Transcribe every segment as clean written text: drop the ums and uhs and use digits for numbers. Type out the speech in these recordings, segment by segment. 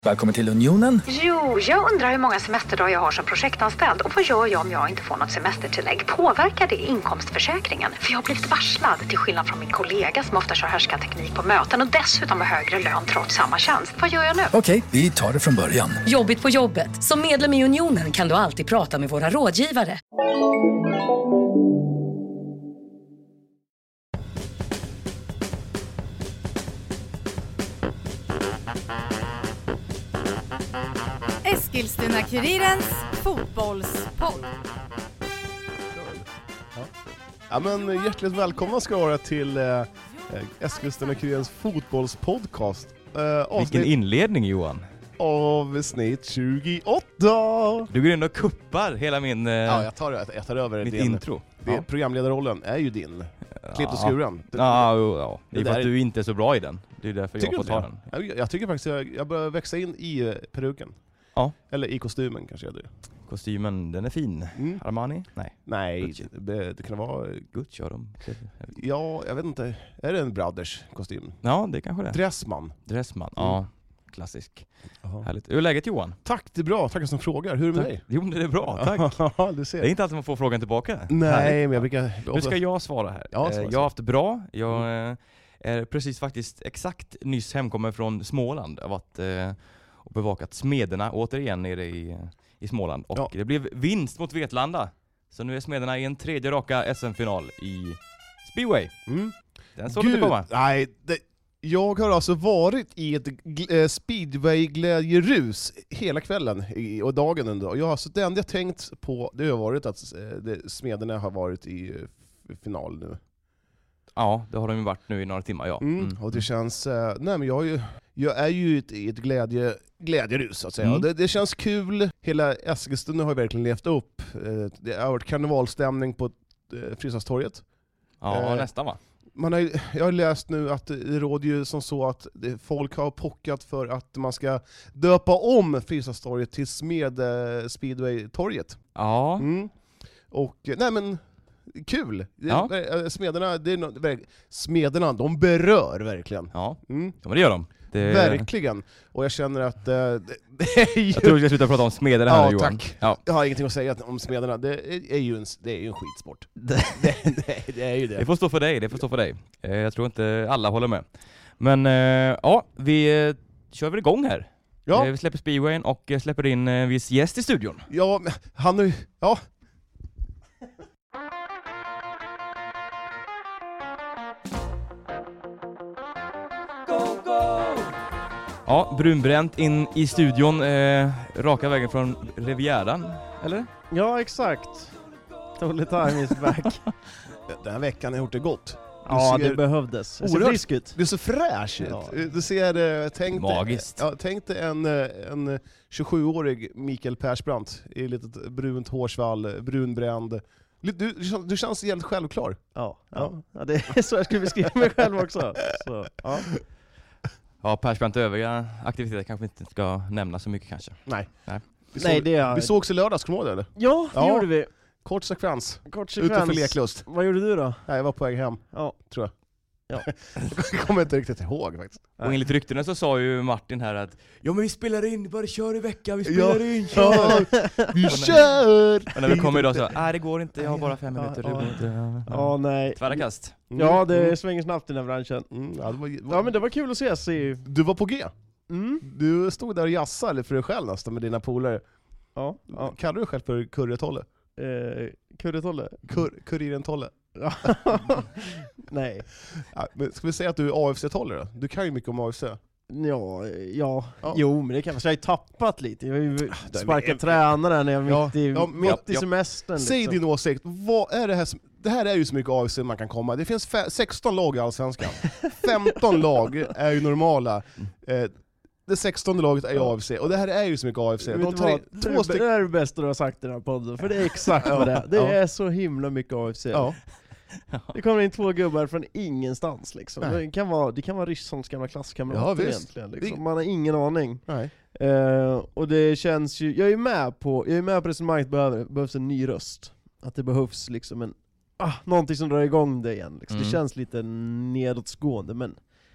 Välkommen till Unionen. Jo, jag undrar hur många semesterdagar jag har som projektanställd. Och vad gör jag om jag inte får något semestertillägg? Påverkar det inkomstförsäkringen? För jag har blivit varslad, till skillnad från min kollega som ofta kör härskarteknik på möten och dessutom har högre lön trots samma tjänst. Vad gör jag nu? Okej, vi tar det från början. Jobbigt på jobbet. Som medlem i Unionen kan du alltid prata med våra rådgivare. Eskilstuna-Kurirens fotbollspodd. Ja, men hjärtligt välkomna ska vara till Eskilstuna-Kurirens fotbollspodcast. Vilken inledning, Johan. Avsnitt 28. Du går in och kuppar hela min Ja, jag tar över mitt din intro. Programledarrollen är ju din. Klippt och skuren. Ja. Det är för att du inte är så bra i den. Det är därför jag får ta den. Jag tycker faktiskt jag börjar växa in i peruken. Ja. Eller i kostymen kanske jag det. Kostymen, den är fin. Armani? Nej, Gucci. Det kan vara Gucci har de. Ja, jag vet inte. Är det en Brothers kostym? Ja, det kanske det är. Dressman. Ja, klassisk. Härligt. Hur är läget, Johan? Tack, det är bra. Tack som frågar. Hur är det med dig? Jo, det är bra. Tack. Du ser. Det är inte alltid man får frågan tillbaka. Nej, men jag brukar... Nu ska jag svara här. Ja, jag har haft det bra. Jag är precis faktiskt exakt nyss hemkommen från Småland. Jag har varit och bevakat Smederna återigen nere i Småland. Och det blev vinst mot Vetlanda. Så nu är Smederna i en tredje raka SM-final i Speedway. Den såg inte komma. Nej, jag har alltså varit i ett Speedway-glädjerus hela kvällen och dagen ändå. Jag har så det enda jag tänkt på det har varit att Smederna har varit i final nu. Ja, det har de ju varit nu i några timmar, ja. Och det känns... nej, men jag är ju i ett glädjerus, så att säga. Och det känns kul. Hela Eskilstuna har verkligen levt upp. Det har varit karnevalstämning på Fristadstorget. Ja, nästan va? Jag har läst nu att det råder ju som så att folk har pockat för att man ska döpa om Fristadstorget till Speedway-torget. Ja. Och nej men... Kul! Ja. Smederna, de berör verkligen. Ja, men det gör de. Verkligen. Och jag känner att det är ju... Jag tror vi ska sluta prata om Smederna här, Johan. Tack. Ja. Jag har ingenting att säga om Smederna. Det är ju en skitsport. det är ju det. Det får stå för dig. Jag tror inte alla håller med. Men vi kör väl igång här. Ja. Vi släpper Speedwayen och släpper in en viss gäst i studion. Ja, men han är... Ja. Ja, brunbränt in i studion, raka vägen från Rivieran, eller? Ja, exakt. Totally time is back. Den här veckan har gjort det gott. Ja, det behövdes. Det ser frisk ut. Det är så fräsch ut. Ja. Du ser, magiskt. Tänk dig en 27-årig Mikael Persbrandt i litet brunt hårsvall, brunbränd. Du känns helt självklar. Ja, det är så jag skulle beskriva mig själv också. Så, ja. Ja, Persbrandt övriga aktiviteter kanske inte ska nämna så mycket kanske. Nej. Vi sågs i lördags, kommer du ihåg det? Ja, det gjorde vi. Kort sekvens. Utanför leklust. Vad gjorde du då? Nej, jag var på väg hem, tror jag. Ja. Jag kommer inte riktigt ihåg faktiskt. Och enligt ryktena så sa ju Martin här att ja, men vi spelar in, bara kör i veckan, vi spelar in, vi kör! Och när vi kommer idag så, det går inte, jag har bara 5 minuter, det går inte. Nej. Tvära kast. Ja, det svänger snabbt i den här branschen. Men det var kul att ses. Du var på G. Du stod där och jassade för dig själv nästan med dina polare. Ja. Kallar du dig själv för Kurretolle? Kurretolle? Kuriren Tolle. Nej. Men ska vi säga att du är AFC-Tolle då? Du kan ju mycket om AFC. Ja. Jo, men det kan jag säga. Jag har tappat lite. Jag har ju sparkat tränare när jag mitt i semestern. Säg liksom. din åsikt. Vad är det här? Det här är ju så mycket AFC man kan komma. Det finns 16 lag i Allsvenskan. 15 lag är ju normala. Det 16:e laget är AFC. Och det här är ju så mycket AFC. Det är det bästa du har sagt i den här podden. För det är exakt vad det är. Det är så himla mycket AFC. Ja. Det kommer in 2 gubbar från ingenstans liksom. Det kan vara Ryssons gamla klasskamrater egentligen liksom. Man har ingen aning. Nej. Och det känns ju, jag är med på resonemanget, behövs en ny röst. Att det behövs liksom någonting som drar igång det igen liksom. Det känns lite nedåtgående, men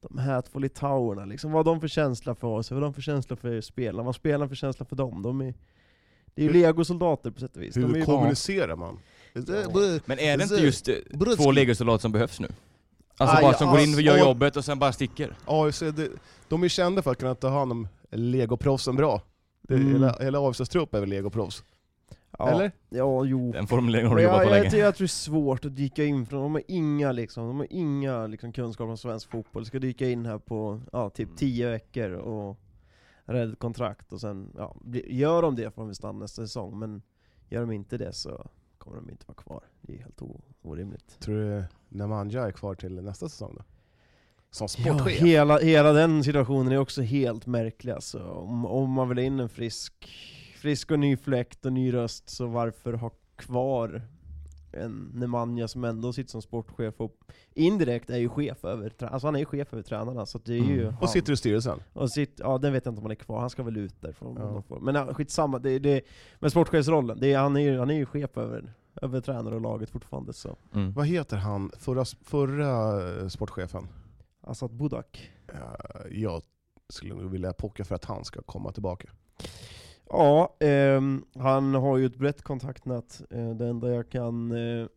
de här två litauerna, liksom, vad har de för känsla för oss? Vad har de för känsla för spelarna? Vad spelar för känsla för dem? Det är ju legosoldater på sätt och vis. Hur kommunicerar man? Men är det inte just 2 legosoldater som behövs nu? Alltså bara som går in och gör jobbet och sen bara sticker? AFC, de är kända för att kunna ta hand om legoproffsen bra. Hela AFCs trupp är väl legoproffs? Ja, eller? Ja, jo. Den formuleringen har du jobbat på länge. Jag tror det är svårt att dyka in från. De har inga kunskaper om svensk fotboll. Ska dyka in här på typ 10 veckor och rädda kontrakt och sen gör de det får de stanna nästa säsong, men gör de inte det så kommer de inte vara kvar. Det är helt orimligt. Tror du Nemanja är kvar till nästa säsong då? Som sportchef? Ja, hela den situationen är också helt märklig alltså. Om man vill in en frisk och ny fläkt och ny röst, så varför ha kvar en Nemanja som ändå sitter som sportchef och indirekt är ju chef över, alltså han är ju chef över tränarna, så det är ju och sitter i styrelsen. Och den vet jag inte om han är kvar, han ska väl ut därifrån. Men skitsamma, men sportchefsrollen, han är ju chef över tränare och laget fortfarande så. Vad heter han förra sportchefen? Asad Budak. Jag skulle nog vilja pocka för att han ska komma tillbaka. Ja, han har ju ett brett kontaktnät. Det enda jag kan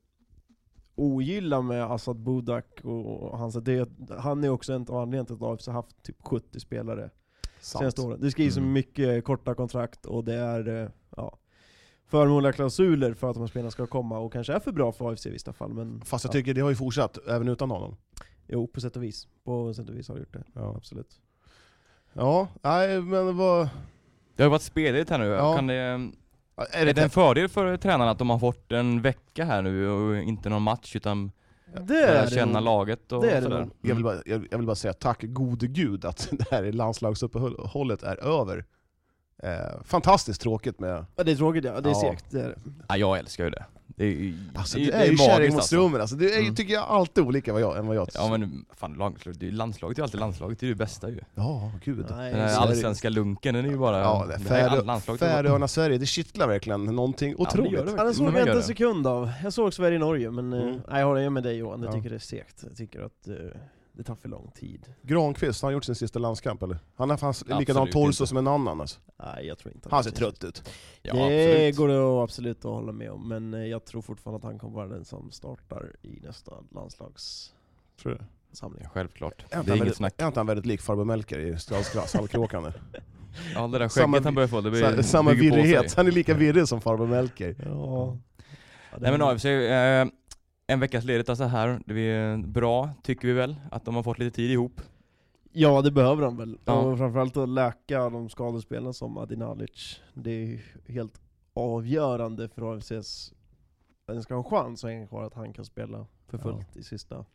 ogilla med Asad Budak och han är också en av anledningarna till att AFC har haft typ 70 spelare senaste åren. Det skrivs så mycket korta kontrakt och det är förmånliga klausuler för att de här spelarna ska komma och kanske är för bra för AFC i vissa fall. Men, fast jag tycker det har ju fortsatt även utan honom. Jo, på sätt och vis. På sätt och vis har det gjort det. Ja, absolut. Ja, nej men vad... Det har varit speligt här nu. Ja. Är det en fördel för tränarna att de har fått en vecka här nu och inte någon match utan känna laget och sådär? Jag vill bara säga tack gode gud att det här landslagsuppehållet är över. Fantastiskt tråkigt med... Ja, det är tråkigt, ja. Det är segt. Det är det. Ja, jag älskar ju det. Det är ju kärring mot strömmen. Alltså. Det är ju, tycker jag, alltid olika än vad jag tycker. Ja, men fan, landslaget är alltid landslaget. Det är ju det bästa ju. Ja, gud. Den här allsvenska lunken, den är ju bara... Färöarna Sverige, det kittlar verkligen någonting otroligt. Ja, det såg jag inte en sekund av. Jag såg Sverige-Norge, men jag håller med dig Johan. Jag tycker det är segt. Jag tycker att... det tar för lång tid. Granqvist, han har gjort sin sista landskamp eller? Han har likadan torso som en annan alltså. Nej, jag tror inte. Han ser trött ut. Ja, det går det absolut att hålla med om, men jag tror fortfarande att han kommer vara den som startar i nästa landslagssamling. Ja, självklart. Det är inget snack. Är inte han väldigt lik farbror Melker i Stallkråkan? Ja, det där skägget han börjar få, det blir samma virrighet. Han är lika virrig som farbror Melker. Ja. Nej men AFC, en veckas ledigt alltså här. Det är bra, tycker vi väl, att de har fått lite tid ihop. Ja, det behöver de väl. Ja. Och framförallt att läka de skadespelarna som Adi Nalic. Det är helt avgörande för AFCs den ska ha en chans så enkelt att han kan spela för fullt i sista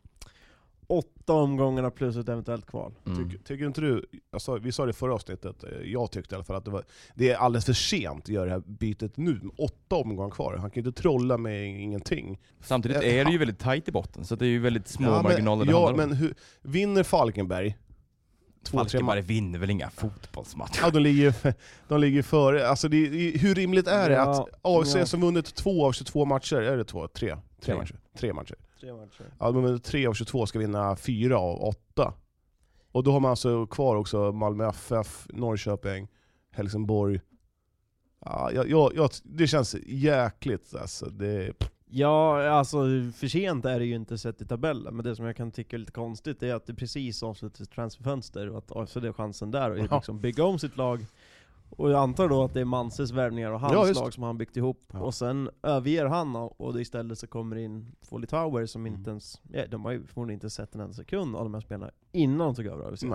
8 omgångarna plus ett eventuellt kval. Tycker inte du, alltså, vi sa det i förra avsnittet, jag tyckte i alla fall att det är alldeles för sent att göra det här bytet nu, 8 omgångar kvar. Han kan ju inte trolla med ingenting. Samtidigt är det ju väldigt tajt i botten, så det är ju väldigt små marginaler. Men vinner Falkenberg 2-3 vinner väl inga fotbollsmatcher? Ja, de ligger före. Alltså hur rimligt är det att AFC som vunnit 2 av 22 matcher, är det 2? 3 matcher? 3 matcher. Ja, de 3 av 22 ska vinna 4 av 8. Och då har man alltså kvar också Malmö FF, Norrköping, Helsingborg. Ja, det känns jäkligt alltså. Ja, alltså för sent är det ju inte sett i tabellen, men det som jag kan tycka är lite konstigt är att det precis avslutas transferfönster och att AFC är chansen där och liksom bygga om sitt lag. Och jag antar då att det är Manses värvningar och hans lag som han byggt ihop. Ja. Och sen överger han och det istället så kommer in 2 litauer som inte ens... Ja, de har ju förmodligen inte sett en enda sekund av de här spelarna innan de tog över AFC.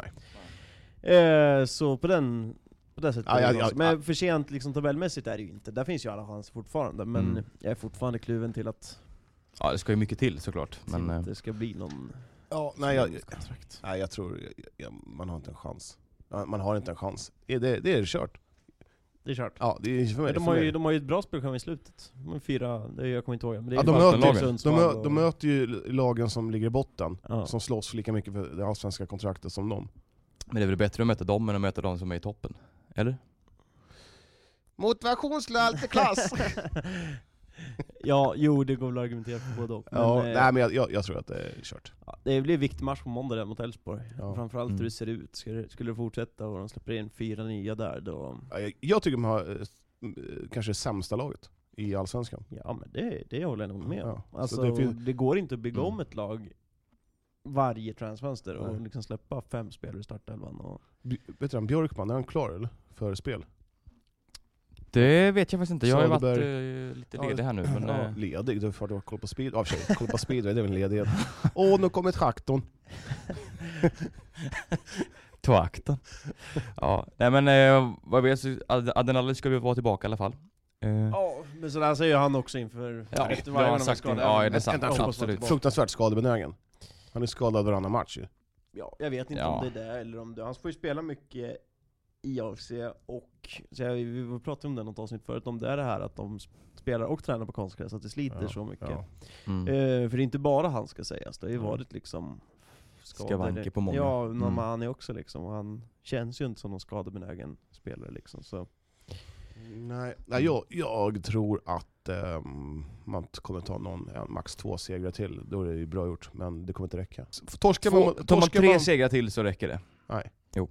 Så på det sättet. Men för sent liksom, tabellmässigt är det ju inte. Där finns ju alla chanser fortfarande. Men jag är fortfarande kluven till att... Ja, det ska ju mycket till såklart. Men det ska bli någon... Ja, jag tror man har inte en chans. Man har inte en chans. Det är kört. Det är kört. Ja, det är för mig. De har ju ett bra spelschema i slutet. De 4, jag kommer inte ihåg. Men det är de möter ju lagen som ligger i botten. Ja. Som slåss lika mycket för det allsvenska kontraktet som dem. Men det är väl bättre att möta dem än att möta de som är i toppen? Eller? Motivationslärd till klass! Ja, jo, det går väl att argumentera för både och. Men jag tror att det är kört. Ja, det blir en viktig match på måndag där mot Elfsborg. Ja. Framförallt hur det ser ut. Skulle det fortsätta och de släpper in 4 nya där då... Jag tycker man har kanske det sämsta laget i Allsvenskan. Ja, men det håller jag nog med. Ja. Alltså, det går inte att bygga om ett lag varje transfönster och liksom släppa 5 spelare i startelvan. Och... Vet du, Björkman, är han klar eller? För spel? Det vet jag faktiskt inte. Jag har ju varit lite ledig här nu. Men, ledig? Du får kolla på speed. Kolla på speed, det är väl ledighet. Nu kommer traktorn. Traktorn. Ja, nej men vad vet du, Adenali ska vi vara tillbaka i alla fall. Ja, men så där säger han också inför efter varje gång de skadar. Ja, det är sant. Absolut. Fruktansvärt skadebenägen. Han är skadad varannan match ju. Ja, jag vet inte om det är det eller om det. Han får ju spela mycket i AFC och så vi pratade om det något avsnitt förut, om det är det här att de spelar och tränar på konstgräs, att det sliter så mycket. För det är inte bara han ska sägas, det har ju varit liksom skavanker på många. Ja, han är också liksom, och han känns ju inte som någon skadebenägen spelare liksom, så. Nej, jag tror att man kommer ta max 2 segrar till. Då är det ju bra gjort, men det kommer inte räcka. Tar man 3 segrar till så räcker det. Nej. Jo.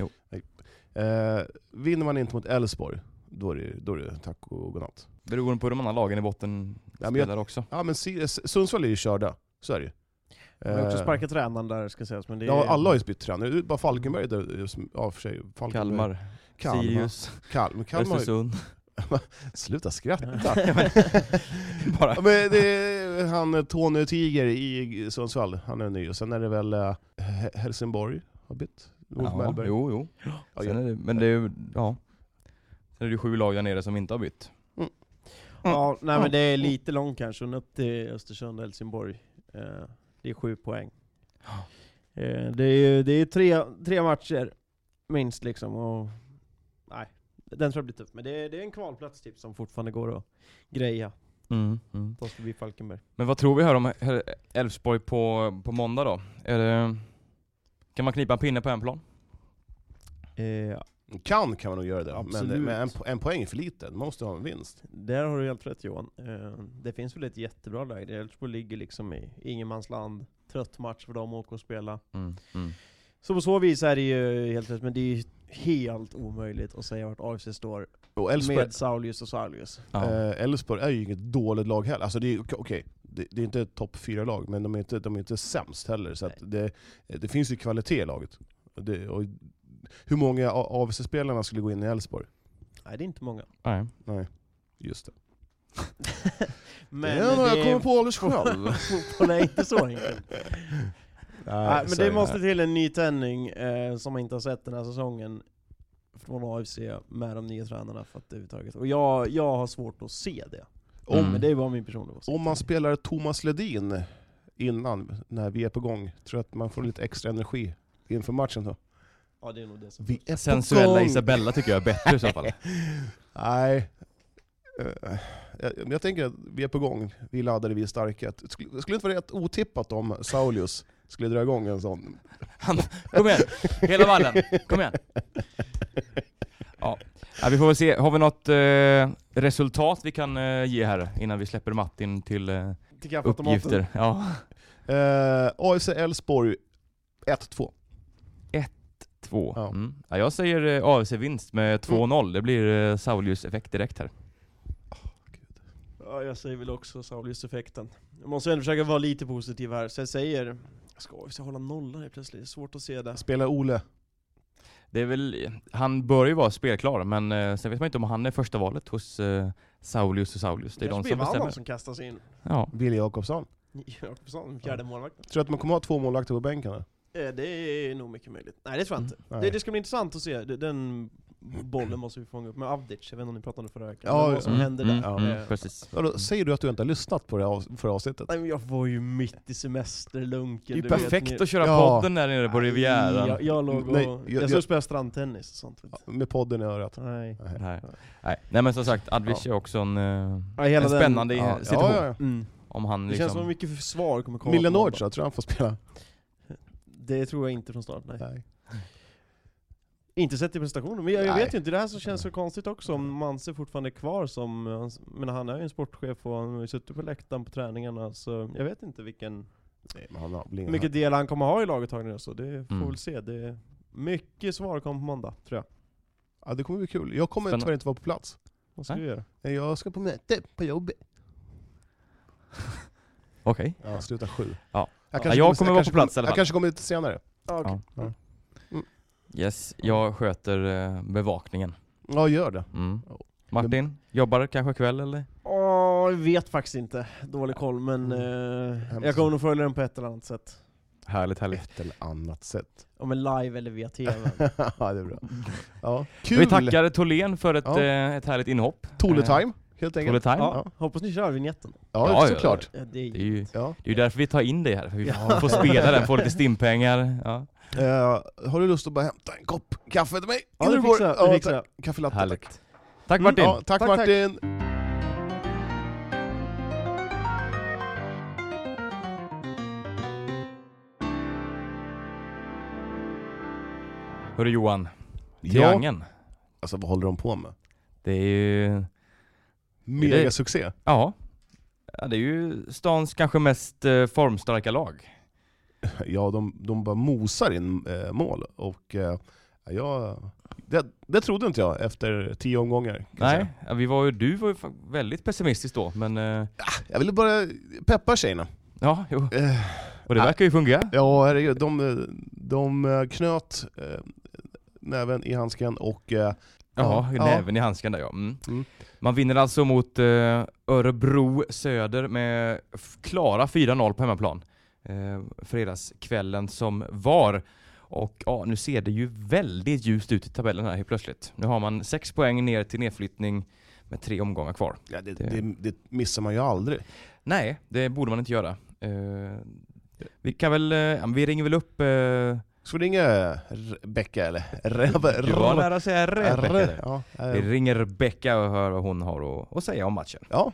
Vinner man inte mot Elfsborg, då är det tack och godnatt. Beroende på de andra lagen i botten spelar också. Ja, men Sundsvall är ju körda. Så är det ju. De har också sparkat tränaren där, ska sägas. Men det ja, alla har ju bytt tränare. Det är bara Falkenberg där, för sig. Kalmar. Sirius. Kalmar. Sluta skratta. Bara. Ja, men det är han Tony Tiger i Sundsvall. Han är ny. Och sen är det väl Helsingborg har bytt. Jo. Sen är det, men det är sen är det 7 lag där nere som inte har bytt. Ja, nej, men det är lite långt kanske upp till Östersund och Helsingborg. Det är 7 poäng. Det är 3 matcher minst liksom, och nej, den tror jag blir tuff. Men det är en kvalplats som fortfarande går att greja. Då ska vi Falkenberg. Men vad tror vi här om Elfsborg på måndag då? Kan man knipa en pinne på en plan? Kan man nog göra det. Absolut. Men en poäng är för lite. Man måste ha en vinst. Där har du helt rätt, Johan. Det finns väl ett jättebra läge. Elfsborg ligger liksom i ingenmansland. Trött match för dem att åka och spela. Så på så vis är det ju helt rätt. Men det är ju helt omöjligt att säga vart AFC står med Saulius och Saulius. Elfsborg är ju inget dåligt lag heller. Alltså det är okej. Det är inte ett topp 4-lag, men de är inte sämst heller. Så att det finns ju kvalitet i laget. Och hur många AFC-spelarna skulle gå in i Elfsborg? Nej, det är inte många. Nej, just det. Men jag kommer på alldeles själv. Fotboll är inte så enkelt. Nej, men det måste till en ny tändning som man inte har sett den här säsongen från AFC med de nya tränarna för att överhuvudtaget. Och jag har svårt att se det. Men det är bara min personliga åsikt. Om man spelar Thomas Ledin innan, när vi är på gång, tror jag att man får lite extra energi inför matchen då. Ja, det är nog det som vi är sensuella Isabella tycker jag är bättre i så fall. Nej. Jag tänker att vi är på gång. Vi laddade, vi är starka. Det skulle inte vara rätt otippat om Saulius skulle dra igång en sån. Kom igen, hela vallen. Kom igen. Ja, vi får väl se. Har vi något resultat vi kan ge här innan vi släpper Martin till uppgifter? Ja. AFC Elfsborg 1-2. 1-2. Ja. Ja, jag säger AFC-vinst med 2-0. Det blir Saulius-effekt direkt här. Ja, jag säger väl också Saulius-effekten. Jag måste ändå försöka vara lite positiv här. Så jag säger, ska AFC hålla nollan här plötsligt? Det är svårt att se det. Spelar Ole? Det är väl, han bör ju vara spelklar, men sen vet man inte om han är första valet hos Saulius och Saulius. Det är de som bestämmer. Som kastas in. Ja. Billy Jakobsson. Fjärde målvakt. Tror du att man kommer ha 2 målvakter på bänken? Det är nog mycket möjligt. Nej, det tror jag inte. Det ska bli intressant att se. Den bollen måste vi fånga upp med Avdic. Jag vet inte om ni pratade om det förra veckan. Ja, vad som händer där. Precis. Säger du att du inte har lyssnat på det för avsnittet? Nej, men jag var ju mitt i semesterlunken. Det är perfekt att köra podden där nere på Rivieran. Jag låg och... Jag spela strandtennis och sånt. Med podden i örat. Nej, men som sagt, Avdic är också en spännande situation. Om han det liksom... känns som mycket försvar kommer komma. Mille Nordström, tror han får spela? Det tror jag inte från start, nej. Inte sett i prestationen, men jag vet ju inte, det här så känns så konstigt också om Manse fortfarande är kvar som, men han är ju en sportchef och han har ju suttit på läktaren på träningarna, så jag vet inte mycket del han kommer ha i laguttagningen, så det får väl se. Det är mycket svar kommer på måndag, tror jag. Ja, det kommer bli kul. Jag kommer tyvärr inte vara på plats. Vad ska du göra? Jag ska på möte på jobbet. Okej. Ja, sluta 7. Ja. Jag kommer vara på plats i alla fall. Jag kanske kommer lite senare. Okay. Ja. Yes, jag sköter bevakningen. Ja, gör det. Martin, jobbar kanske kväll eller? Jag vet faktiskt inte. Dålig koll, men jag kommer nog följa den på ett eller annat sätt. Härligt. Ett eller annat sätt. Om en live eller via tv. Ja, det är bra. Ja, kul. Vi tackar Tholén för ett härligt inhopp. Tole-time, helt enkelt. Ja. Hoppas ni kör vignetten. Ja, såklart. Det är ju därför vi tar in dig här. För vi får spela den, få lite stimpengar. Ja. Har du lust att bara hämta en kopp kaffe till mig? Ja, det fixar jag. Kaffe latte. Härligt. Tack Martin. Ja, tack Martin. Hörru Johan, Triangeln. Alltså vad håller de på med? Det är ju... Mega succé. Ja, det är ju stans kanske mest formstarka lag. Ja, de bara mosar in mål. Och det trodde inte jag efter 10 omgångar. Nej, du var ju väldigt pessimistisk då. Men, jag ville bara peppa tjejerna. Ja, jo. Och det verkar ju fungera. Ja, herregud. De knöt näven i handsken och... näven i handsken där, ja. Man vinner alltså mot Örebro Söder med klara 4-0 på hemmaplan. Fredagskvällen som var. Och nu ser det ju väldigt ljust ut i tabellen här helt plötsligt. Nu har man 6 poäng ner till nedflyttning med 3 omgångar kvar. Ja, det missar man ju aldrig. Nej, det borde man inte göra. Vi kan väl, vi ringer väl upp... Ska vi ringa Rebecka eller? Du var nära att säga Rebecka. Ja, vi ringer Rebecka och hör vad hon har att säga om matchen. Ja.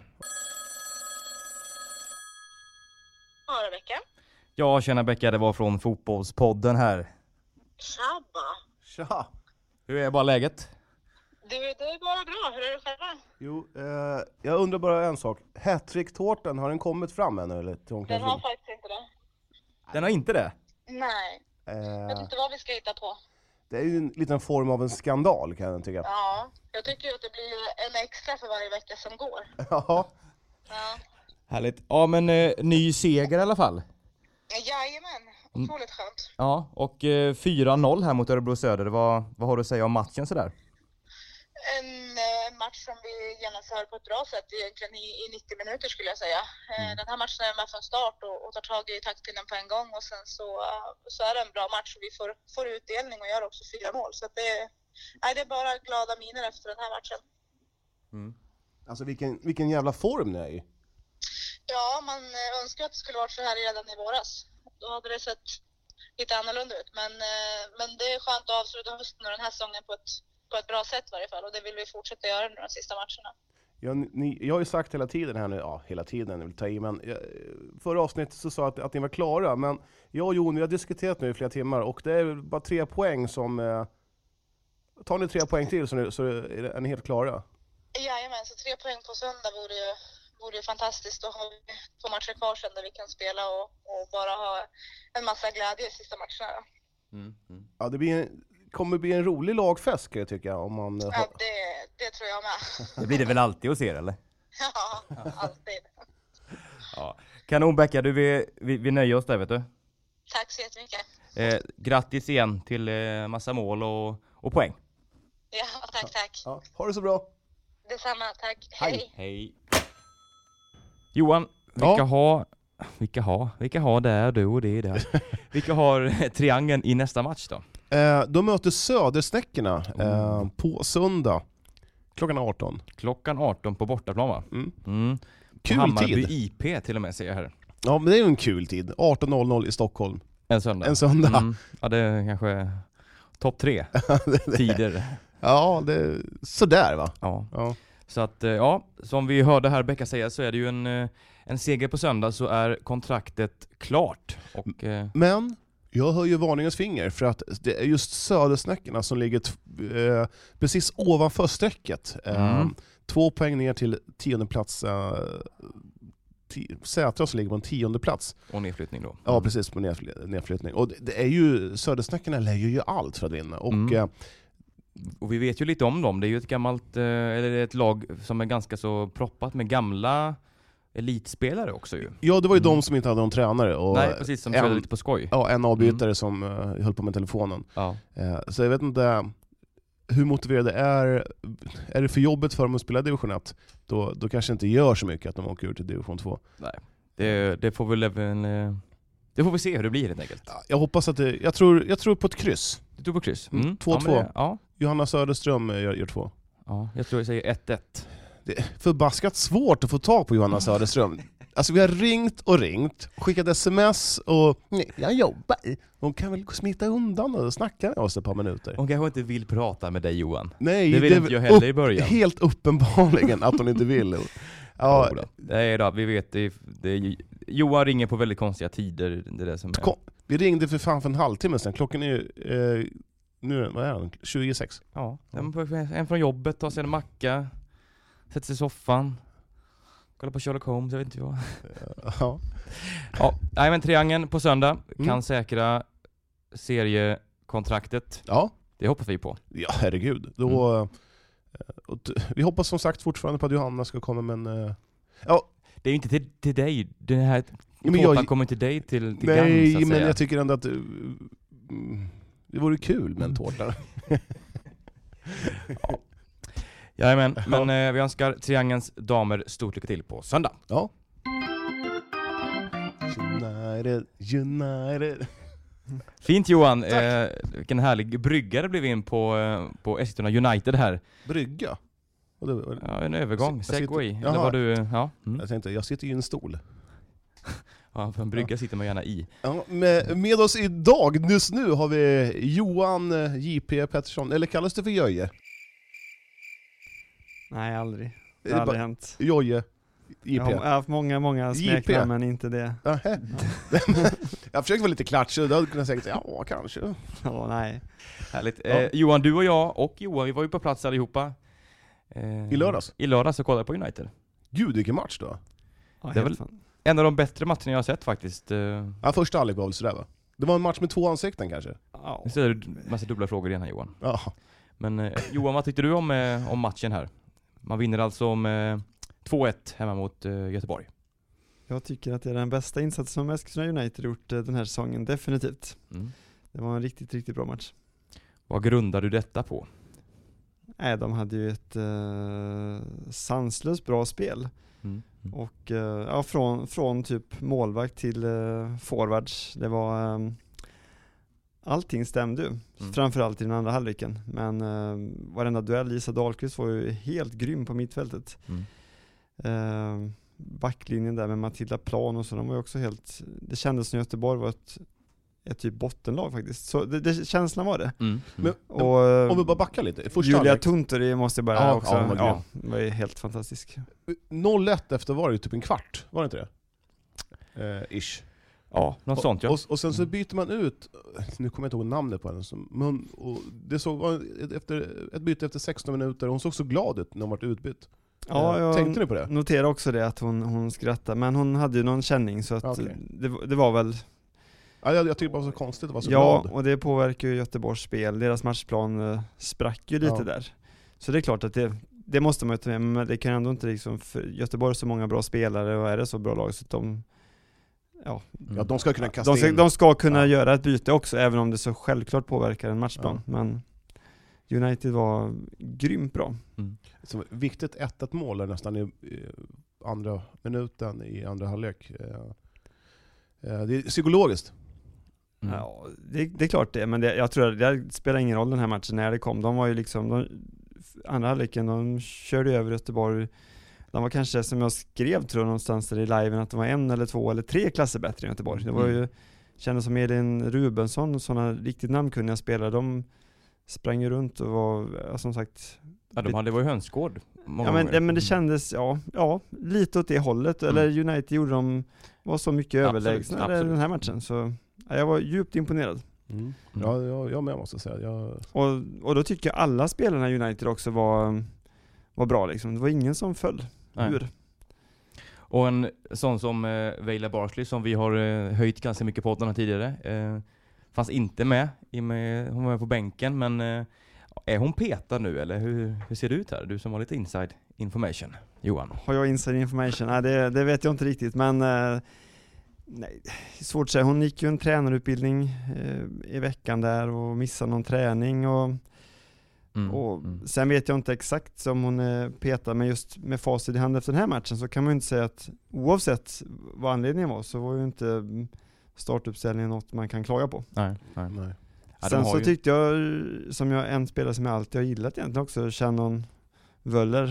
Ja, Rebecka. Ja, tjena Becka, det var från Fotbollspodden här. Tja. Hur är bara läget? Det är bara bra, hur är det själva? Jo, jag undrar bara en sak. Hattrick-tårtan, har den kommit fram än eller? Den har faktiskt inte det. Den har inte det? Nej. Jag vet inte vad vi ska hitta på. Det är ju en liten form av en skandal kan jag tycka. Ja, jag tycker ju att det blir en extra för varje vecka som går. Ja. Härligt. Ja, men ny seger i alla fall. Jajamän, otroligt skönt. Ja, och 4-0 här mot Örebro Söder. Vad har du att säga om matchen sådär? En match som vi genomför på ett bra sätt egentligen i 90 minuter skulle jag säga. Den här matchen är med från start och tar tag i taktpinnen på en gång och sen så är det en bra match och vi får utdelning och gör också 4 mål. Så att det är bara glada miner efter den här matchen. Alltså vilken jävla form ni är i. Ja, man önskar att det skulle varit så här redan i våras. Då hade det sett lite annorlunda ut. Men det är skönt att avsluta hösten och den här säsongen på ett bra sätt i varje fall. Och det vill vi fortsätta göra nu de sista matcherna. Ja, jag har ju sagt hela tiden här nu, hela tiden, jag vill ta i, men förra avsnittet så sa att ni var klara. Men jag och Jon, vi har diskuterat nu i flera timmar och det är bara 3 poäng som... tar ni 3 poäng till så är ni helt klara? Jajamän, så 3 poäng på söndag vore fantastiskt. Då har vi 2 matcher kvar sen där vi kan spela och bara ha en massa glädje i sista matcherna. Ja, det kommer bli en rolig lagfest kan jag tycka. Om man, ja, det tror jag med. Det blir det väl alltid att se, eller? Ja, alltid. Ja. Kanon Becka, vi nöjer oss där, vet du. Tack så jättemycket. Grattis igen till massa mål och poäng. Ja, tack. Ja, ha det så bra. Detsamma, tack. Hej. Johan, vilka har där du och det där? Vilka har Triangeln i nästa match då? De möter Södersnäckorna på söndag klockan 18. Klockan 18 på bortaplan, va? Kul Hammarby tid. IP till och med, ser jag här. Ja, men det är ju en kul tid. 18.00 i Stockholm. En söndag. Ja, det är kanske topp 3 tider. Ja, det är sådär, va? Ja. Så att, som vi hörde här Becka säga, så är det ju en seger på söndag så är kontraktet klart. Och, men Jag hör ju varningens finger för att det är just södersnäckorna som ligger precis ovanför strecket. 2 poäng ner till 10:e plats. Sätra som ligger på en 10:e plats. Och nedflyttning då. Ja, precis, på nedflyttning. Och det är ju, södersnäckorna lägger ju allt för att vinna. Och vi vet ju lite om dem. Det är ju ett gammalt, eller ett lag som är ganska så proppat med gamla elitspelare också ju. Ja, det var ju de som inte hade någon tränare. Och nej, precis, som körde lite på skoj. Ja, en avbytare som höll på med telefonen. Ja. Så jag vet inte hur motiverade är det för jobbet för dem att spela division 1, då kanske inte gör så mycket att de åker ut till division 2. Nej, det får väl även... Det får vi se hur det blir helt enkelt. Jag hoppas att jag tror på ett kryss. Du tror på kryss? 2-2. Ja. Johanna Söderström gör 2. Ja, jag tror jag säger 1-1. Det är förbaskat svårt att få tag på Johanna Söderström. Alltså vi har ringt, skickat sms och nej, jag jobbar. Hon kan väl smita undan och snacka med oss ett par minuter. Hon kanske inte vill prata med dig, Johan. Nej, det vill inte jag heller i början. Helt uppenbarligen att hon inte vill. Ja, nej då, vi vet Johan ringer på väldigt konstiga tider. Det är det som är. Vi ringde för en halvtimme sedan. Klockan är nu, vad är det? 26. Ja, en från jobbet, tar sig en macka, sätter sig i soffan, kollar på Sherlock Holmes, jag vet inte vad. Ja, nej, men Triangeln på söndag kan säkra seriekontraktet. Ja. Det hoppas vi på. Ja, herregud. Vi hoppas som sagt fortfarande på att Johanna ska komma, men... Det är ju inte till dig. Den här tårtan kommer inte dig till nej, gagn, så att men säga. jag tycker ändå att det vore kul med en tårta. Jajamän, men vi önskar Triangelns damer stort lycka till på söndag. Ja. United. Fint, Johan. Vilken härlig brygga det blev in på Eskilstuna United här. Brygga? Ja, en övergång. Segway. Eller var du... Ja. Jag tänkte, jag sitter ju i en stol. Ja, för en brygga sitter man gärna i. Ja, med oss idag, just nu, har vi Johan J.P. Pettersson. Eller kallas det för Jöje? Nej, aldrig. Det har aldrig hänt. Jöje. Jag har haft många smeknamn, men inte det. Jag försökte vara lite klatschig, då hade jag kunnat säga ja, kanske. Ja, nej. Härligt. Johan, du och jag och Johan, vi var ju på plats allihopa. I lördags? I lördags och kollade på United. Gud, vilken match då? Ja, det är väl en av de bättre matcherna jag har sett faktiskt. Ja, första halvlek var väl sådär, va? Det var en match med 2 ansikten kanske. Ja. Nu ser du massa dubbla frågor igen här, Johan. Ja. Men Johan, vad tyckte du om matchen här? Man vinner alltså med 2-1 hemma mot Göteborg. Jag tycker att det är den bästa insatsen som Eskilstuna United gjort den här säsongen, definitivt. Det var en riktigt, riktigt bra match. Vad grundar du detta på? Nej, de hade ju ett sanslöst bra spel. Och från typ målvakt till forwards. Det var allting stämde ju. Framförallt i den andra halvleken. Men varenda duell, Lisa Dahlqvist var ju helt grym på mittfältet. Backlinjen där med Matilda Plan och så, de var ju också helt... Det kändes som Göteborg var ett typ bottenlag faktiskt. Så det känslan var det. Men, och om vi bara backar lite. Julia Tunteri måste bara också... Ja, var ju helt fantastisk. 0-1 efter var det ju typ en kvart. Var det inte det? Ish. Ja, något sånt, ja. Och sen så byter man ut... Nu kommer jag inte ihåg namnet på henne. Men det såg ett byte efter 16 minuter. Hon såg så glad ut när hon var utbytt. Ja, tänkte ni på det? Noterade också det, att hon skrattade. Men hon hade ju någon känning, så att det var väl... Ja, jag tycker det var så konstigt, det var så glad. Ja, och det påverkar ju Göteborgs spel. Deras matchplan sprack ju lite där. Så det är klart att det måste man ju ta med. Men det kan ändå inte liksom... För Göteborg är så många bra spelare och är det så bra lag så att de... Ja, de ska kunna kasta in. De ska kunna göra ett byte också, även om det så självklart påverkar en matchplan. Men United var grymt bra. Så viktigt 1-1 mål är nästan i andra minuten i andra halvlek. Det är psykologiskt. Ja, det är klart det, men jag tror att det spelar ingen roll den här matchen när det kom. De var ju liksom, andra halvleken, de körde över Göteborg. De var kanske, som jag skrev tror jag någonstans där i liven, att de var 1 eller 2 eller 3 klasser bättre än Göteborg. Det var ju, kändes som Elin Rubensson och sådana riktigt namnkunniga spelare. De sprang ju runt och var, som sagt... Ja, det var ju hönsgård många gånger. Men det kändes, lite åt det hållet. Eller United gjorde var så mycket överlägsna den här matchen. Så. jag var djupt imponerad. Ja, jag med måste säga. Och då tycker jag alla spelarna i United också var bra liksom. Det var ingen som föll ur. Och en sån som Vejla Barsley som vi har höjt ganska mycket på poddarna tidigare. Fanns inte med. Hon var med på bänken, men är hon petad nu eller hur ser det ut här? Du som har lite inside information, Johan. Har jag inside information? Nej, det vet jag inte riktigt, men nej, svårt att säga. Hon gick ju en tränarutbildning i veckan där och missade någon träning och sen vet jag inte exakt om hon är petad, men just med facit i hand efter den här matchen så kan man ju inte säga att oavsett vad anledningen var så var ju inte startuppställningen något man kan klaga på. Nej. Sen så tyckte jag, som en spelare som jag alltid har gillat egentligen också, Shannon Wöller.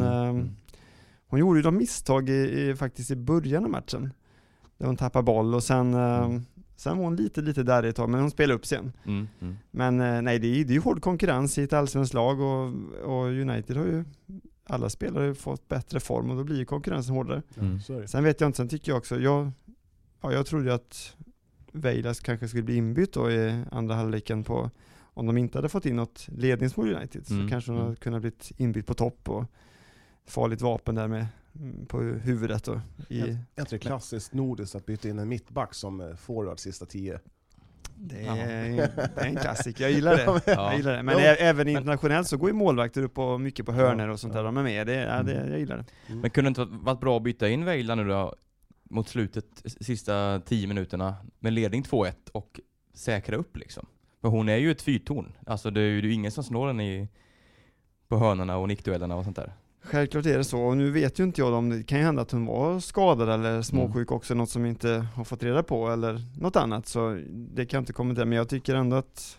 Hon gjorde ju de misstag faktiskt i början av matchen. Där hon tappade boll och sen var hon lite där i ett tag, men hon spelade upp sen. Men nej, det är ju hård konkurrens i ett allsvenskt lag och United har ju, alla spelare har ju fått bättre form och då blir ju konkurrensen hårdare. Sen vet jag inte, sen tycker jag också, jag trodde att Vejlas kanske skulle bli inbytt då i andra halvleken på, om de inte hade fått in något ledningsmål United så kanske de hade kunnat blivit inbytt på topp och farligt vapen där med på huvudet. Och är det klassiskt nordiskt att byta in en mittback som forward sista 10? Det är en klassik, jag gillar det. Jag gillar det. Men även internationellt så går ju målvakter upp på mycket på hörner och sånt där. De är med, jag gillar det. Men kunde det inte varit bra att byta in Vejla nu då mot slutet, sista 10 minuterna med ledning 2-1 och säkra upp liksom? För hon är ju ett fyrtorn. Alltså det är ju ingen som slår den på hörnorna och nickduellerna och sånt där. Självklart är det så, och nu vet ju inte jag om det kan ju hända att hon var skadad eller småsjuk också, något som vi inte har fått reda på eller något annat, så det kan jag inte kommentera, men jag tycker ändå att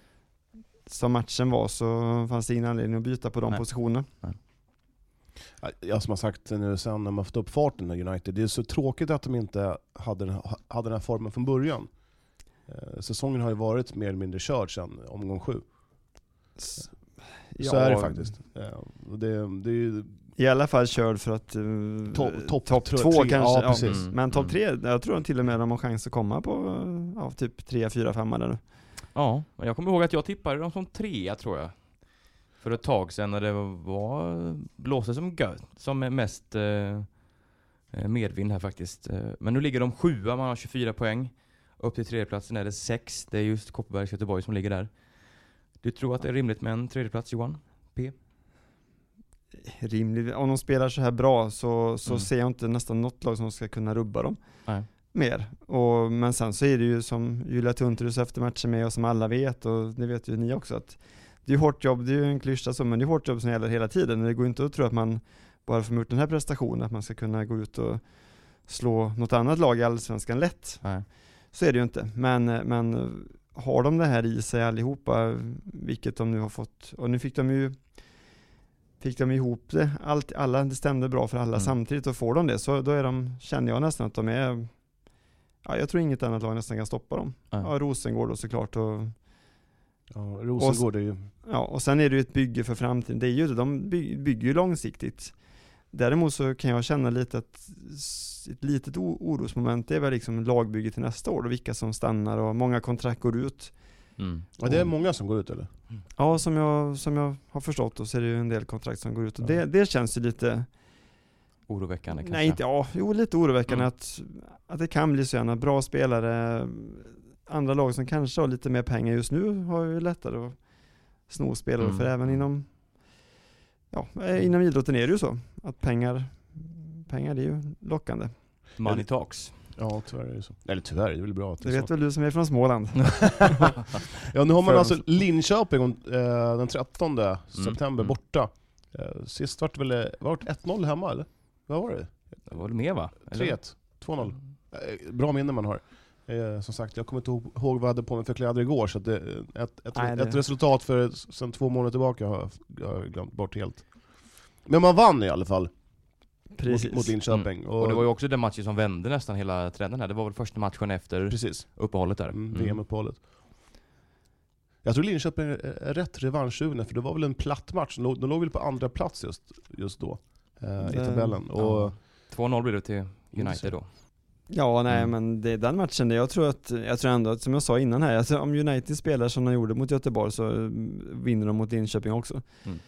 som matchen var så fanns det ingen anledning att byta på de positionerna. Jag som har sagt nu sen när man fått upp farten i United, det är så tråkigt att de inte hade den här formen från början. Säsongen har ju varit mer eller mindre körd sedan omgång 7. Så är det faktiskt. Det är ju i alla fall körd för att topp 2 kanske. Ja, precis. Men topp 3, jag tror till och med de har chans att komma på typ 3, 4, 5 där nu. Ja, jag kommer ihåg att jag tippade dem som 3 tror jag. För ett tag sedan när det blåste som mest medvind här faktiskt. Men nu ligger de 7, man har 24 poäng. Upp till tredjeplatsen är det 6. Det är just Kopparbergs Göteborg som ligger där. Du tror att det är rimligt med en tredjeplats, Johan? P? Rimligt. Om de spelar så här bra så ser jag inte nästan något lag som ska kunna rubba dem. Nej. Mer. Men sen så är det ju som Julia Tunterus efter matchen med och som alla vet, och det vet ju ni också, att det är hårt jobb, det är ju en klyscha så, men det är hårt jobb som gäller hela tiden. Det går inte att tro att man bara får gjort den här prestationen, att man ska kunna gå ut och slå något annat lag i Allsvenskan lätt. Nej. Så är det ju inte. Men har de det här i sig allihopa, vilket de nu har fått, och nu fick de ihop det, det stämde bra för alla samtidigt, och får de det så då känner jag nästan att de är, jag tror inget annat lag nästan kan stoppa dem. Rosengård och såklart, och Rosengård är ju... Ja, och sen är det ju ett bygge för framtiden. Det är ju de bygger ju långsiktigt. Däremot så kan jag känna lite att ett litet orosmoment är väl liksom lagbygget till nästa år och vilka som stannar, och många kontrakt går ut. Ja, det är många som går ut, eller? Ja, som jag har förstått, och så är det ju en del kontrakt som går ut, och det känns ju lite oroväckande kanske. Nej, lite oroväckande att det kan bli så gärna bra spelare. Andra lag som kanske har lite mer pengar just nu har ju lättare att sno spelare, för även inom idrotten är det ju så att pengar är ju lockande. Money talks. Ja, tyvärr är det så. Eller tyvärr, det är väl bra att det vet väl du som är från Småland. Ja, nu har man alltså Linköping den 13 september borta. Sist var det 1-0 hemma, eller? Vad var det? Det var det mer, va? 3-1, 2-0. Bra minne man har. Som sagt, jag kommer inte ihåg vad jag hade på mig för kläder igår, så att ett resultat för sen 2 månader tillbaka har jag glömt bort helt. Men man vann i alla fall. Precis. Mot Linköping. Och det var ju också den matchen som vände nästan hela trenden här. Det var väl första matchen efter uppehållet där. VM-uppehållet. Jag tror Linköping är rätt revanschsugna, för det var väl en platt match. De låg väl på andra plats just då i tabellen. Och 2-0 blev det till United då. Ja, nej, men det är den matchen. Jag tror ändå att, som jag sa innan här, alltså, om United spelar som de gjorde mot Göteborg så vinner de mot Linköping också.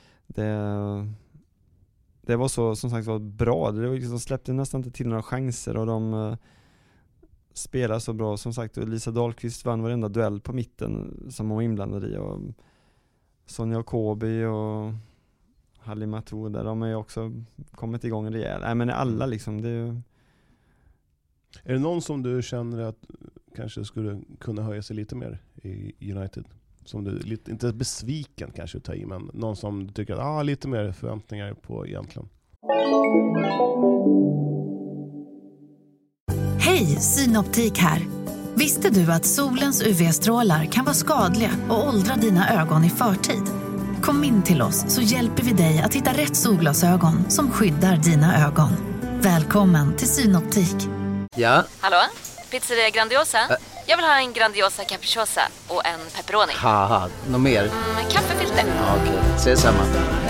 Det var så, som sagt, var bra. De släppte nästan inte till några chanser och de spelar så bra. Som sagt, Lisa Dahlqvist vann varenda duell på mitten som hon var inblandad i, och Sonja Kobi och Halima Toda, de har ju också kommit igång rejält. Nej, men alla liksom, det är ju... Är det någon som du känner att kanske skulle kunna höja sig lite mer i United? Som du lite, inte besviken kanske att ta i, men någon som du tycker att lite mer förväntningar på egentligen? Hej, Synoptik här. Visste du att solens UV-strålar kan vara skadliga och åldra dina ögon i förtid? Kom in till oss så hjälper vi dig att hitta rätt solglasögon som skyddar dina ögon. Välkommen till Synoptik. Ja? Hallå? Pizzeria Grandiosa? Jag vill ha en Grandiosa capriciosa och en pepperoni. Haha, något mer? Kaffefilter. Ja, okej, ses samma.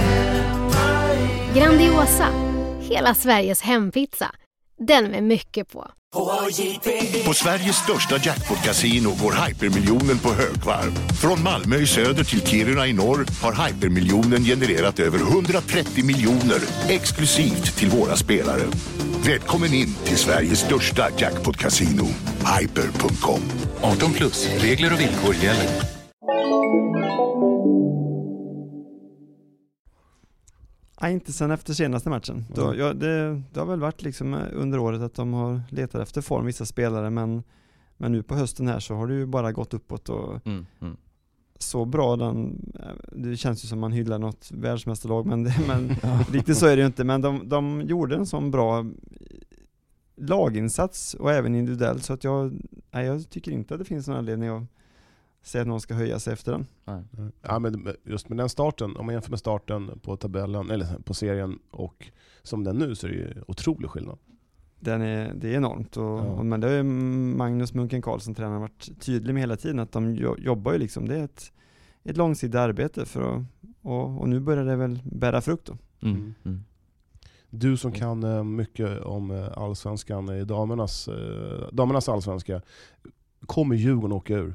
Grandiosa, hela Sveriges hempizza. Den med mycket på. På Sveriges största jackpot-casino går hypermiljonen på högvarv. Från Malmö i söder till Kiruna i norr har hypermiljonen genererat över 130 miljoner exklusivt till våra spelare. Välkommen in till Sveriges största jackpot-casino, hyper.com. 18+, regler och villkor gäller. Nej, inte sen efter senaste matchen. Det har väl varit liksom under året att de har letat efter form, vissa spelare, men nu på hösten här så har det ju bara gått uppåt och så bra. Det känns ju som man hyllar något världsmästarlag, men riktigt så är det ju inte. Men de gjorde en sån bra laginsats och även individuellt, så att jag tycker inte att det finns någon anledning att säga att någon ska höja sig efter den. Ja, men just med den starten, om man jämför med starten på tabellen eller på serien och som den nu, så är det ju otrolig skillnad. Det är enormt men det är Magnus Munken Karlsson, tränaren, varit tydlig med hela tiden att de jobbar ju liksom, det är ett långsiktigt arbete och nu börjar det väl bära frukt då. Du som kan mycket om allsvenskan i damernas allsvenska, kommer Djurgården åka ur?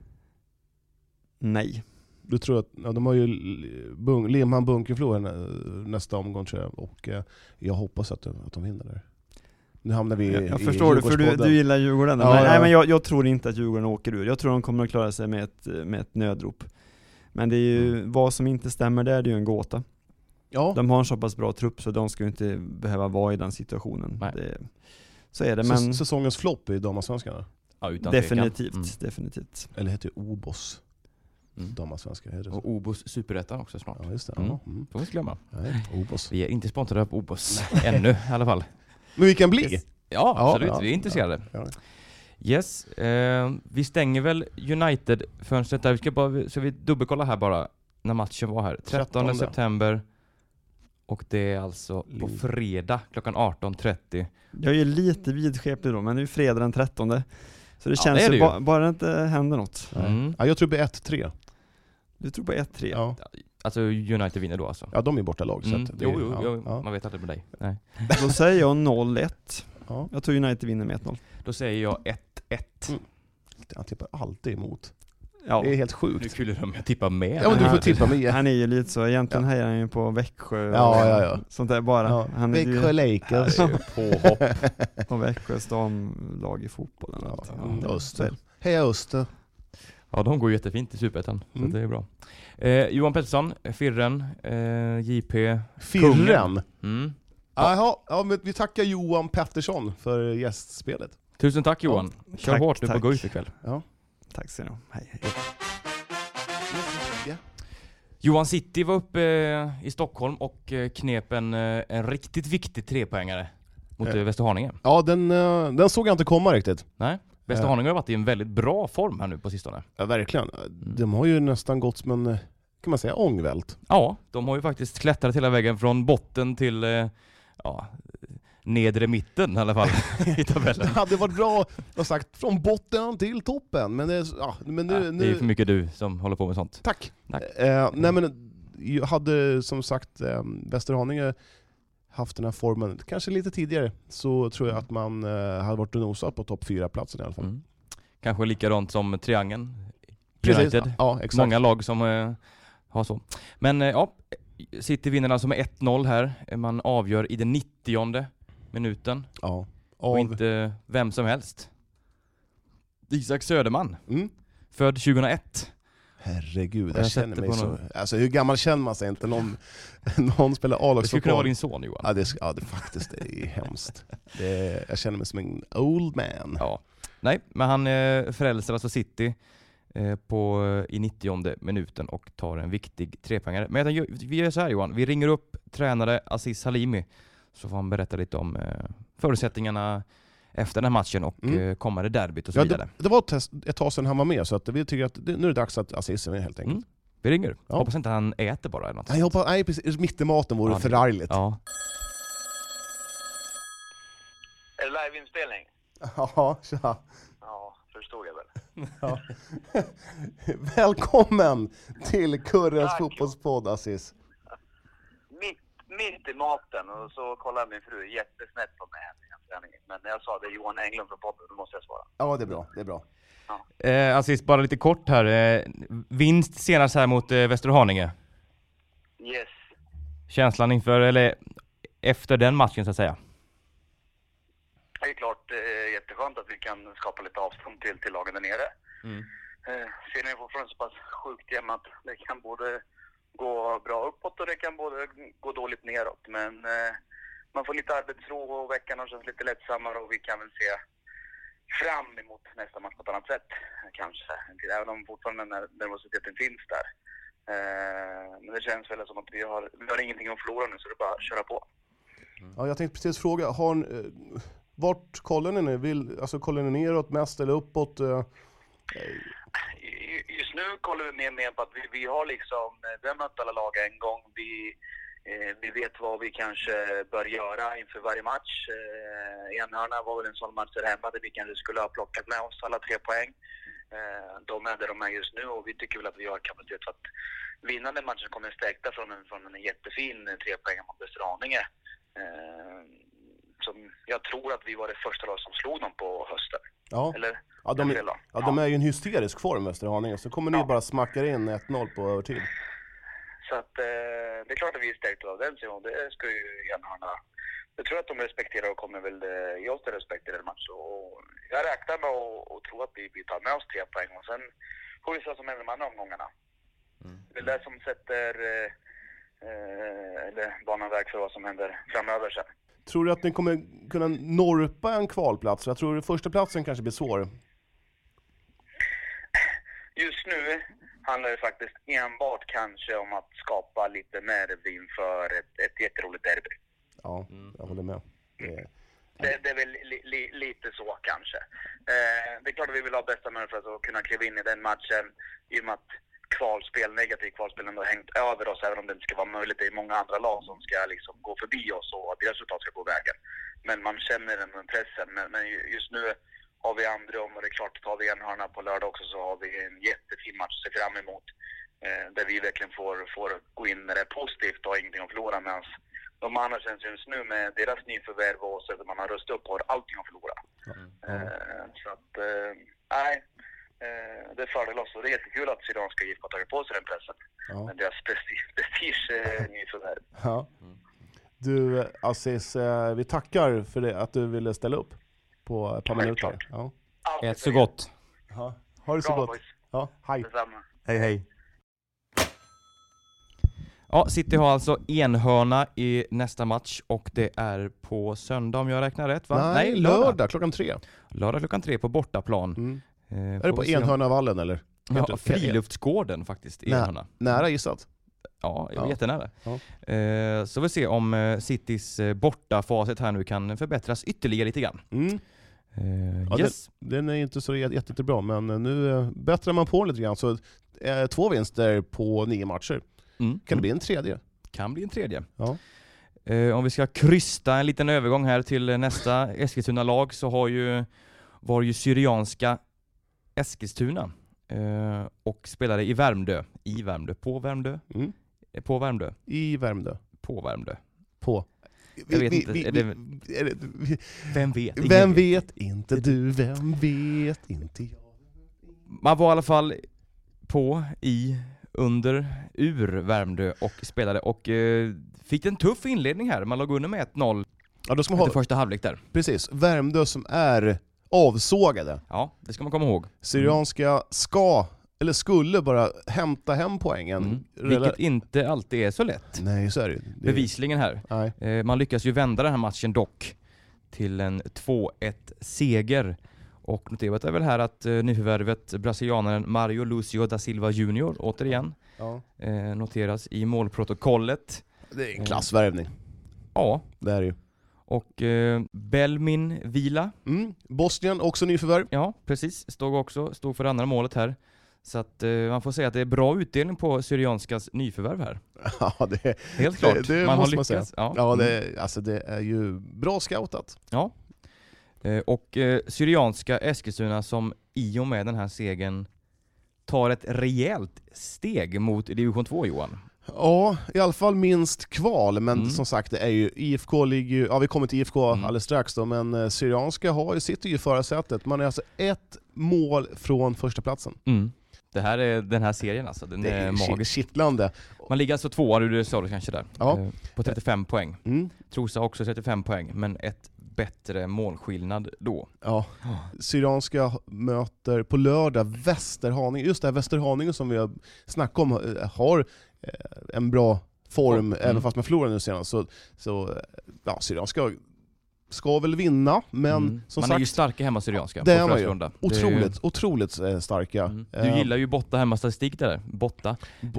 Nej. Du tror att de har ju Limhamn Bunkeflo nästa omgång, tror jag, och jag hoppas att de vinner där. Nu hamnar vi jag förstår det, för du gillar Djurgården. Nej, men jag tror inte att Djurgården åker ur. Jag tror de kommer att klara sig med ett nödrop. Men det är ju vad som inte stämmer där, det är ju en gåta. Ja. De har en så pass bra trupp så de ska ju inte behöva vara i den situationen. Så är det. Men säsongens flopp i damallsvenskan? Ja, utan definitivt. Eller heter det Obos? Damallsvenska heter det så. Och Obos Superettan också snart. Ja, just det. Får vi glömma. Nej, Obos. Vi är inte sponsrade av Obos ännu i alla fall. Men vi kan bli. Ja, absolut. Vi är intresserade. Ja. Yes. Vi stänger väl United-fönstret där. Så vi dubbelkolla här bara när matchen var här. 13 september. Och det är alltså på fredag klockan 18:30. Jag är lite vidskeplig då, men det är fredag den 13. Så det känns det ju bara inte händer något. Ja, jag tror på 1-3. Du tror på 1-3? Ja. Alltså United vinner då alltså? Ja, de är borta lag. Så man vet aldrig med dig. Nej. Då säger jag 0-1. Ja. Jag tror United vinner med 1-0. Då säger jag 1-1. Jag tippar alltid emot. Ja. Det är helt sjukt. Nu kul om jag tippar med. Ja, men du får tippa med. Han är ju lite så, egentligen hejar han ju på Växjö. Ja. Sånt där bara. Ja. Han Växjö Lakers. Påhopp. Och Växjös damlag i fotbollen. Öster. Heja Öster. Ja, de går jättefint i Superettan. Så det är bra. Johan Pettersson, Firren, JP. Firren? Ja, men vi tackar Johan Pettersson för gästspelet. Tusen tack Johan. Kör hårt nu på Guif ikväll. Ja. Tack så mycket. Hej. Johan City var uppe i Stockholm och knep en riktigt viktig trepoängare mot Västerhaninge. Ja, den såg jag inte komma riktigt. Nej. Västerhaninge har varit i en väldigt bra form här nu på sistone. Ja, verkligen. De har ju nästan gått som en, kan man säga, ångvält. Ja, de har ju faktiskt klättrat hela vägen från botten till nedre mitten i alla fall i tabellen. Det hade varit bra att sagt från botten till toppen, men det är för mycket du som håller på med sånt. Tack. Nej, men jag hade som sagt Västerhaninge haft den här formen kanske lite tidigare, så tror jag att man hade varit nosat på topp 4-platsen i alla fall. Kanske likadant som triangeln. Precis, United. ja, exakt. Många lag som har så. Men ja, City vinner alltså med 1-0 här. Man avgör i den 90:e minuten. Ja. Och inte vem som helst. Isak Söderman. Född 2001. Herregud, jag känner mig så... Alltså hur gammal känner man sig inte? Någon spelar A-lagsfotboll. Det skulle kunna vara din son, Johan. Ja, det faktiskt är hemskt. Jag känner mig som en old man. Ja. Nej, men han frälser alltså City i 90:e minuten och tar en viktig trepoängare. Men jag tänker, vi gör så här, Johan. Vi ringer upp tränare Aziz Halimi, så får han berätta lite om förutsättningarna efter den här matchen och kommande derbyt och så vidare. Det var ett tag sedan han var med, så att vi tycker att nu är det dags att Aziz är med helt enkelt. Vi ringer. Ja. Hoppas inte han äter bara eller något. Nej, precis. Mitt i maten vore förargligt. Ja. Är det liveinspelning? Ja, tja. Ja, förstod jag väl. Ja. Välkommen till Kurrens fotbollspodd, Aziz. Mitt i maten, och så kollar min fru jättesnett på mig. Men när jag sa det är Johan Englund från podden, då måste jag svara. Ja, det är bra. Ja. Aziz, bara lite kort här. Vinst senast här mot Västerhaninge. Yes. Känslan inför, eller efter den matchen så att säga. Det är klart jätteskönt att vi kan skapa lite avstånd till lagen där nere. Serien är fortfarande så pass sjukt jämn att det kan både gå bra uppåt och det kan både gå dåligt neråt. Men man får lite arbetsro och veckan har känts lite lättsammare och vi kan väl se fram emot nästa match på ett annat sätt kanske. Även om fortfarande nervositeten finns där. Men det känns väl som att vi har ingenting att förlora nu, så det är bara att köra på. Ja, jag tänkte precis fråga, vart kollar ni nu? Alltså kollar ni neråt mest eller uppåt? Just nu kollar vi mer på att vi har liksom, vi har mött alla lag en gång. Vi vet vad vi kanske bör göra inför varje match. Enhörna var väl en sån match där hemma där vi kanske skulle ha plockat med oss alla 3 poäng. De är där de är just nu och vi tycker väl att vi har kapacitet för att vinna den matchen. Kommer stärkta från en jättefin 3 poäng mot Västerhaninge. Som jag tror att vi var det första lag som slog dem på hösten. Ja. Eller? De är ju en hysterisk form, Västerhaninge. Så kommer ni bara smacka in 1-0 på övertid. Så att det är klart att vi är stärkta av den sidan. Det ska ju Enhörna. Jag tror att de respekterar och kommer väl ge oss det respekt i den matchen. Och jag räknar med och tror att vi tar med oss 3 poäng. Och sen får vi se vad som händer med andra omgångarna. Det är det som sätter banan väg för vad som händer framöver sen. Tror du att ni kommer kunna norpa en kvalplats? Jag tror att första platsen kanske blir svår. Just nu handlar det faktiskt enbart kanske om att skapa lite nerv inför ett jätteroligt derby. Ja, jag håller med. Det är väl lite så kanske. Det är klart att vi vill ha bästa möjlighet för att kunna kliva in i den matchen i och med att negativt kvalspel ändå hängt över oss, även om det inte ska vara möjligt. Det är många andra lag som ska liksom gå förbi oss och att deras resultat ska gå vägen. Men man känner den pressen. Men just nu har vi andra om, och det är klart, tar vi Enhörna på lördag också så har vi en jättefin match att se fram emot. Där vi verkligen får gå in när det är positivt och har ingenting att förlora, medan de andra känns just nu med deras nyförvärv och så att man har röstat upp har allting att förlora. Så att, nej. Det är fördel också. Det är jättekul att Syrianska IFK har tagit på sig den pressen. Ja. Men deras prestige är nyförvärv. Ja. Du, Aziz, vi tackar för det, att du ville ställa upp på ett par minuter. Ja. Ät så gott. Ja. Ha det så gott. Ja, hej. Detsamma. Hej. Ja, City har alltså Enhörna i nästa match och det är på söndag om jag räknar rätt, va? Nej, lördag klockan 3. Lördag klockan 3 på bortaplan. Är det på Enhörnavallen eller? Ja, Friluftsgården faktiskt, Enhörna. Nära gissat? Ja, jättenära. Ja. Så vi ser om Citys bortafacit här nu kan förbättras ytterligare lite grann. Yes. Den är inte så jättebra, men nu bättrar man på lite grann. Så 2 vinster på 9 matcher. Kan det bli en tredje? Kan bli en tredje. Ja. Om vi ska krysta en liten övergång här till nästa Eskilstuna-lag så var ju Syrianska Eskilstuna och spelade i Värmdö. På Värmdö. Vem vet? Vem vet? Inte du, vem vet? Inte jag. Man var i alla fall ur Värmdö och spelade och fick en tuff inledning här. Man låg under med 1-0 efter första halvlek där. Precis, Värmdö som är avsågade. Ja, det ska man komma ihåg. Syrianska skulle bara hämta hem poängen. Vilket inte alltid är så lätt. Nej, så är det. Bevislingen här. Man lyckas ju vända den här matchen dock till en 2-1-seger. Och noterat är väl här att nyförvärvet brasilianaren Mario Lucio da Silva Junior återigen noteras i målprotokollet. Det är en klassvärvning. Ja. Det är det ju. Och Belmin Vila. Bosnien, också nyförvärv. Ja, precis. Stod för andra målet här. Så att man får säga att det är bra utdelning på Syrianskas nyförvärv här. Ja, det är helt klart. Det man måste har lyckats. Man säga. Det är ju bra scoutat. Ja. Och Syrianska Eskilstuna som i och med den här segern tar ett rejält steg mot division 2, Johan. Ja, i alla fall minst kval, men som sagt det är ju IFK ligger ju, vi kommer till IFK alldeles strax då, men Syrianska sitter ju i förarsätet. Man är alltså 1 mål från första platsen. Det här är den här serien alltså, den är magisk. Kittlande. Man ligger alltså 2 du sa det kanske där. Ja. På 35 poäng. Trosa också 35 poäng, men ett bättre målskillnad då. Ja. Syrianska möter på lördag Västerhaninge. Just det här Västerhaninge som vi har snackat om har en bra form även fast man förlorar nu senast. Så Syrianska ska väl vinna, men som man sagt, är ju starka hemma Syrianska. Det är man ju. Otroligt starka. Du gillar ju Botta hemma statistik där. Botta.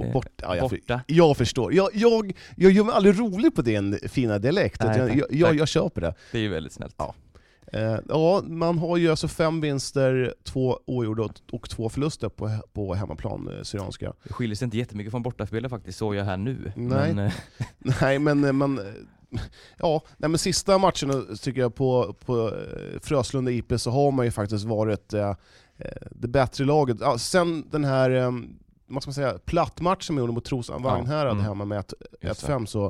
Jag förstår. Jag gör mig aldrig rolig på den fina dialekten. Jag köper det. Det är ju väldigt snällt. Ja, man har ju alltså 5 vinster, 2 oavgjorda och 2 förluster på hemmaplan, Syrianska. Det skiljer sig inte jättemycket från bortaspelare faktiskt, så jag här nu. Nej, men sista matchen tycker jag på Fröslunda IP så har man ju faktiskt varit det bättre laget. Sen den här vad ska man säga, plattmatchen med honom mot Trosa Vagnhärad hemma med 1-5 så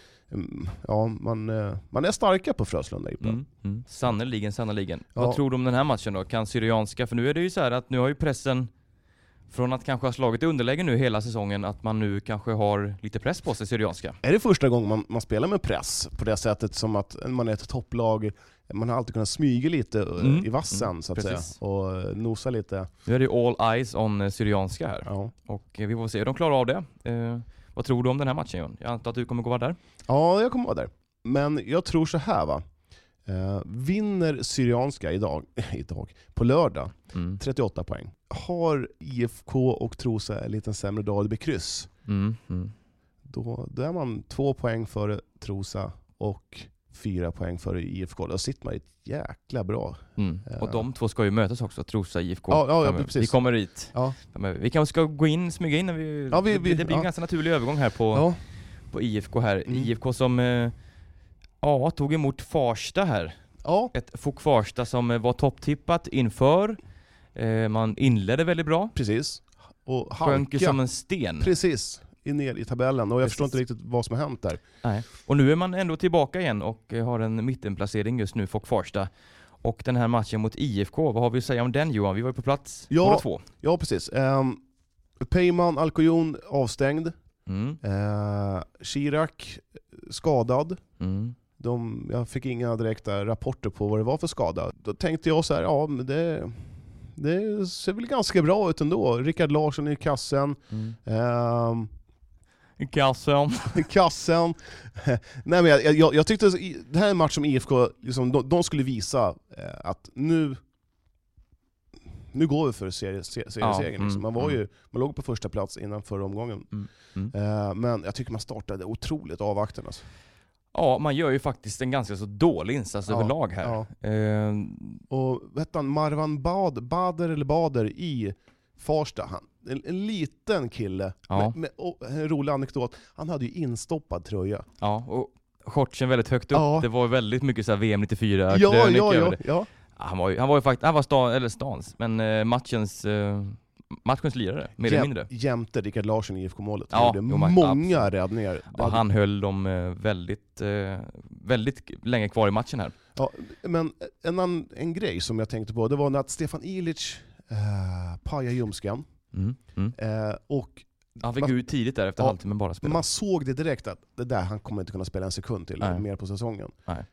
man är starka på Fröslunda IP. Sannoliken. Vad tror du om den här matchen då? Kan Syrianska, för nu är det ju så här att nu har ju pressen från att kanske ha slagit i underläge nu hela säsongen, att man nu kanske har lite press på sig, Syrianska. Är det första gången man spelar med press på det sättet, som att man är ett topplag, man har alltid kunnat smyga lite i vassen så att säga, och nosa lite. Nu är det all eyes on Syrianska här. Och vi får se hur de klarar av det. Vad tror du om den här matchen, John? Jag antar att du kommer gå vara där. Ja, jag kommer vara där. Men jag tror så här va. Vinner Syrianska idag på lördag 38 poäng. Har IFK och Trosa en liten sämre dag, det blir kryss. Då är man 2 poäng före Trosa och 4 poäng före IFK. Då sitter man i ett jäkla bra. Och de två ska ju mötas också, Trosa IFK. Ja, precis. Vi kommer dit. Ja. Vi kanske ska smyga in när det blir en ganska naturlig övergång här på IFK här. IFK som tog emot Farsta här. Ett Fok Farsta som var topptippat inför. Man inledde väldigt bra. Precis. Och sjönk som en sten. Precis. Ner i tabellen. Och jag förstår inte riktigt vad som har hänt där. Nej. Och nu är man ändå tillbaka igen och har en mittenplacering just nu, Fok Farsta. Och den här matchen mot IFK, vad har vi att säga om den, Johan? Vi var ju på plats båda två. Ja, precis. Peyman Alkojon avstängd. Chirac skadad. Jag fick inga direkta rapporter på vad det var för skada. Då tänkte jag så här, men det ser väl ganska bra ut ändå. Rickard Larsson i kassen. I kassen. Nej, men jag tyckte det här är en match som IFK liksom, de skulle visa att nu går vi för seriesegern. Liksom. Man låg på första plats innan förra omgången. Men jag tycker man startade otroligt avvaktande. Alltså. Ja, man gör ju faktiskt en ganska så dålig insats överlag här. Och vet han, Marwan Bader i Farsta, en liten kille med en rolig anekdot. Han hade ju instoppad tröja. Ja, och shortsen väldigt högt upp. Det var väldigt mycket så här VM 94 krönik över det. Han var stans, men matchens matchens lirare, mer eller mindre. Jämte Rickard Larsson i IFK-målet. Ja, många räddningar. Ja, han höll dem väldigt länge kvar i matchen här. Ja, men en grej som jag tänkte på, det var att Stefan Ilic pajade ljumskan. Och han fick ut tidigt där efter halvtimmen bara spela. Man såg det direkt att det där, han kommer inte kunna spela en sekund till mer på säsongen.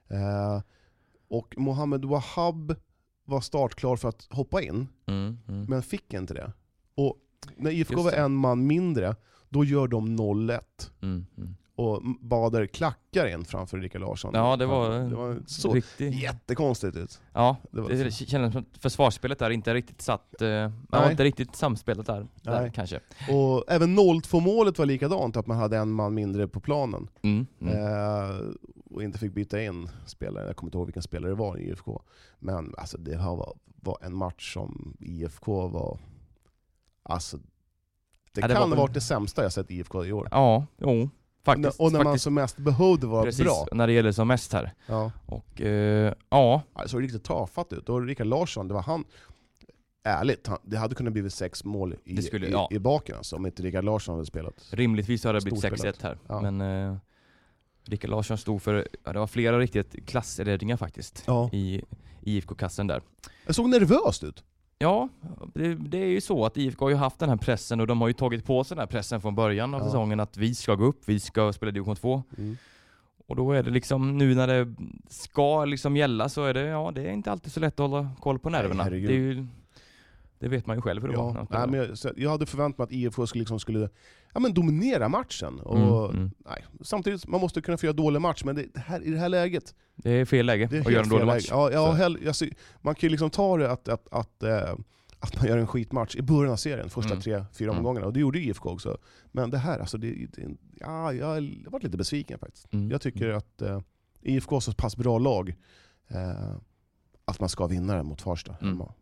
Och Mohamed Wahab var startklar för att hoppa in, men fick inte det. Och när IFK var en man mindre, då gör de 0-1. Och Bader klackar in framför Rickard Larsson. Ja, det var så riktigt jättekonstigt ut. Ja, det kändes som att försvarsspelet där inte riktigt satt. Man inte riktigt samspelat där kanske. Och även 0-2-målet var likadant, att man hade en man mindre på planen. Och inte fick byta in spelare. Jag kommer inte ihåg vilken spelare det var i IFK. Men alltså, det här var en match som IFK var... Alltså, det kan ha varit det sämsta jag sett i IFK i år. Ja, jo. Faktiskt, och när man som mest behövde vara bra. När det gäller som mest här. Ja. Och det såg riktigt tafatt ut. Och Rickard Larsson, det var han... Ärligt, det hade kunnat blivit 6 mål i baken alltså, om inte Rickard Larsson hade spelat. Rimligtvis hade det blivit 6-1 här. Ja. Men Rickard Larsson stod för... Ja, det var flera riktigt klassräddningar faktiskt i IFK-kassen där. Det såg nervöst ut. Ja, det är ju så att IFK har ju haft den här pressen, och de har ju tagit på sig den här pressen från början av säsongen, att vi ska gå upp, vi ska spela division 2. Och då är det liksom, nu när det ska liksom gälla, så är det, det är inte alltid så lätt att hålla koll på nerverna. Det vet man ju själv hur det var. Nej, men jag hade förväntat mig att IFK skulle dominera matchen. Och, samtidigt, man måste kunna få göra dålig match, men i det här läget... Det är fel läge att göra en dålig match. Man kan ju liksom ta det att man gör en skitmatch i början av serien, första 3-4 omgångarna. Och det gjorde IFK också. Men det här, alltså, jag har varit lite besviken faktiskt. Jag tycker att IFK är så pass bra lag att man ska vinna den mot Farsta.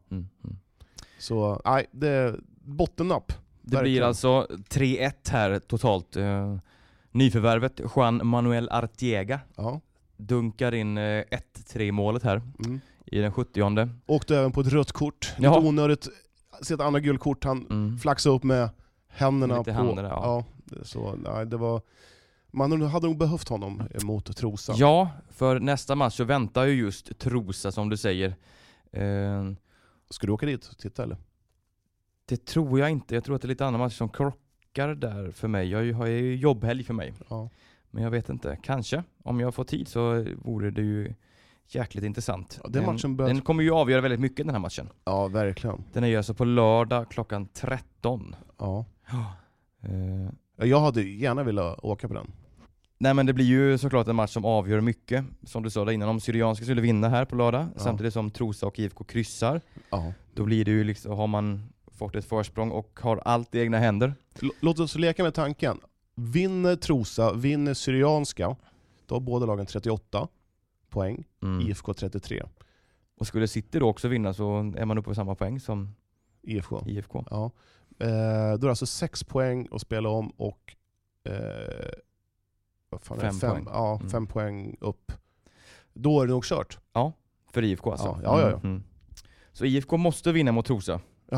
Så det är bottom up. Det blir alltså 3-1 här totalt. Nyförvärvet Juan Manuel Artiega dunkar in 1-3 målet här i den 70:e. Åkte även på ett rött kort. Lite onödigt. Sett andra guldkort. Han flaxade upp med händerna lite på. Händerna, det var... Man hade nog behövt honom mot Trosa. Ja, för nästa match så väntar ju just Trosa, som du säger. Ska du åka dit och titta eller? Det tror jag inte. Jag tror att det är lite andra matcher som krockar där för mig. Jag har ju jobbhelg för mig. Ja. Men jag vet inte. Kanske. Om jag får tid så vore det ju jäkligt intressant. Ja, den kommer ju avgöra väldigt mycket, den här matchen. Ja, verkligen. Den är ju alltså på lördag klockan 13. Ja. Jag hade gärna velat åka på den. Nej, men det blir ju såklart en match som avgör mycket. Som du sa där innan, om Syrianska skulle vinna här på lördag, samtidigt som Trosa och IFK kryssar, då blir det ju liksom, har man fått ett försprång och har allt i egna händer. Låt oss leka med tanken. Vinner Trosa, vinner Syrianska, då har båda lagen 38 poäng, IFK 33. Och skulle City då också vinna, så är man uppe på samma poäng som IFK. Ja. Då är det alltså 6 poäng att spela om och 5 poäng upp. Då är det nog kört. Ja, för IFK alltså. Ja. Så IFK måste vinna mot Trosa.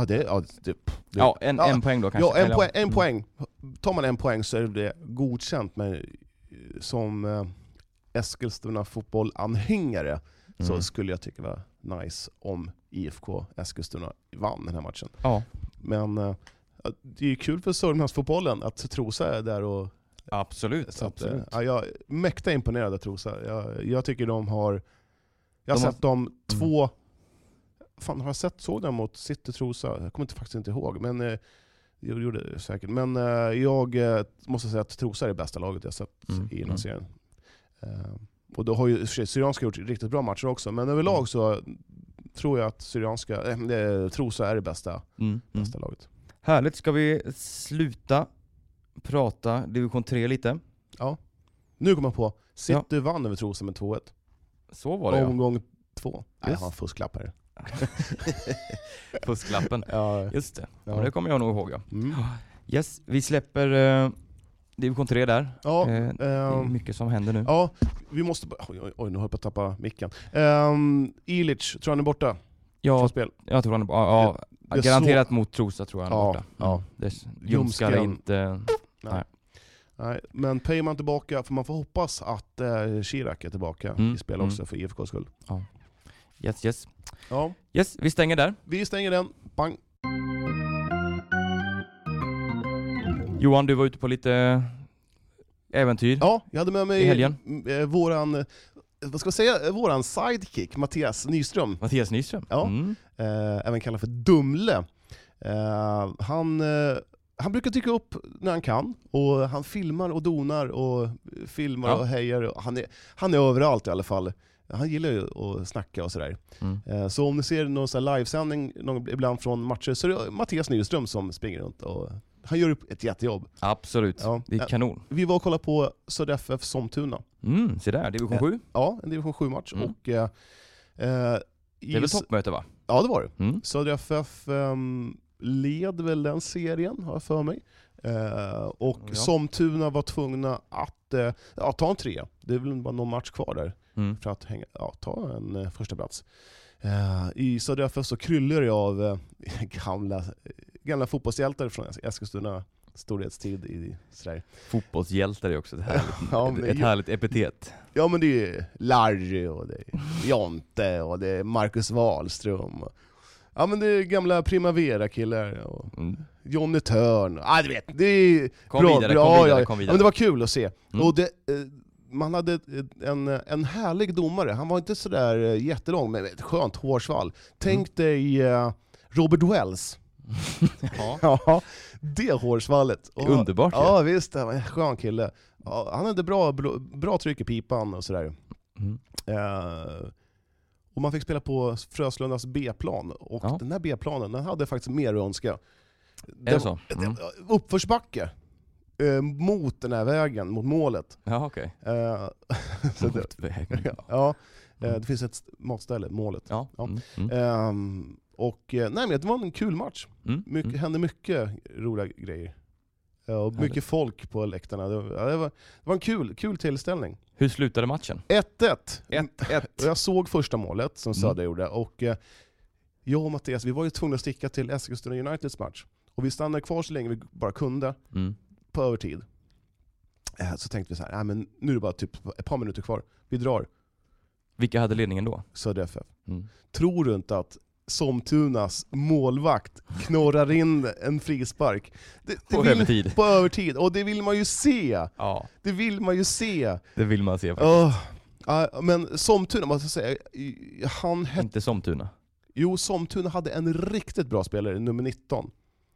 En poäng då kanske. Ja, en poäng. Tar man en poäng så är det godkänt, men som Eskilstuna fotbollanhängare så skulle jag tycka det var nice om IFK Eskilstuna vann den här matchen. Ja. Men det är ju kul för Sörmlandsfotbollen att Trosa är där och... Absolut. Så att, jag är mäkta imponerad av Trosa. Jag tycker de har... Jag har sett dem två... Fan, har jag såg dem mot City Trosa? Jag kommer faktiskt inte ihåg, men jag gjorde det säkert. Men jag måste säga att Trosa är det bästa laget jag sett i den här serien. Och då har ju Syrianska gjort riktigt bra matcher också, men överlag så tror jag att Trosa är det bästa laget. Härligt, ska vi sluta prata division 3 lite? Ja. Nu kommer jag på. City vann över Trosa med 2-1. Så var det. Omgång 2. Nej, jag har en fusklapp här. Fusklappen. Ja. Just det. Ja, det kommer jag nog ihåg. Ja. Yes, vi släpper division 3 där. Ja, det är mycket som händer nu. Ja, vi måste... Oj, nu håller jag på att tappa micken. Ilic, tror han är borta? Ja, från spel? jag tror han är borta. Ja, garanterat mot Trosa tror jag. Ja, ja. Ljumskar inte... Nej, men Peyman tillbaka, för man får hoppas att Chirac är tillbaka i spel också för IFKs skull. Ja. Yes. Ja. Yes, vi stänger där. Vi stänger den. Bang. Johan, du var ute på lite äventyr. Ja, jag hade med mig i helgen. Våran sidekick Mattias Nyström. Ja. Även kallad för Dumle. Han brukar dyka upp när han kan, och han filmar och donar och filmar och hejar. Han är överallt i alla fall. Han gillar ju att snacka och sådär. Så om ni ser någon sån här livesändning ibland från matcher, så är det Mattias Nyström som springer runt och han gör upp ett jättejobb. Absolut, det är kanon. Vi var och kollade på Södra FF Sollentuna. Se där, division 7. Ja, en division 7-match. Och, det är väl toppmöte, va? Ja, det var det. Södra FF led väl den serien, har jag för mig. Och Sollentuna var tvungna att ta en 3. Det är väl bara någon match kvar där för att ta en första plats. I Södra FF så kryllar det av gamla fotbollshjältar från Eskilstuna storhetstid i Sverige. Fotbollshjältar är också ett härligt epitet. Ja, men det är Larry och det är Jonte och det är Marcus Wahlström. Ja, men det är gamla Primavera-killar och Jonny Törn. Du vet, det är kom vidare. Men det var kul att se. Och man hade en härlig domare. Han var inte så där jättelång, men ett skönt hårsvall. Tänk dig Robert Wells. Ja, det hårsvallet. Underbart. Ja, visst, det var en skön kille. Ja, han hade bra tryck i pipan och sådär. Och man fick spela på Fröslundas B-plan. Och den här B-planen, den hade faktiskt mer att önska. Uppförsbacke mot den här vägen, mot målet. Ja, okej. Mot vägen. Det finns ett matställe, målet. Men det var en kul match. Hände mycket roliga grejer. Och mycket folk på läktarna. Det var en kul tillställning. Hur slutade matchen? 1-1. Jag såg första målet som Söder gjorde. Och jag och Mattias, vi var ju tvungna att sticka till Eskilstuna Uniteds match. Och vi stannade kvar så länge vi bara kunde på övertid. Så tänkte vi så här, men nu är det bara typ ett par minuter kvar. Vi drar. Vilka hade ledningen då? Södra FF. Tror du inte att Solltunas målvakt knorrar in en frispark på övertid? På övertid. Och det vill man ju se. Ja. Det vill man ju se. Det vill man se faktiskt. Men Solltuna, måste jag säga, inte Solltuna. Jo, Solltuna hade en riktigt bra spelare, nummer 19.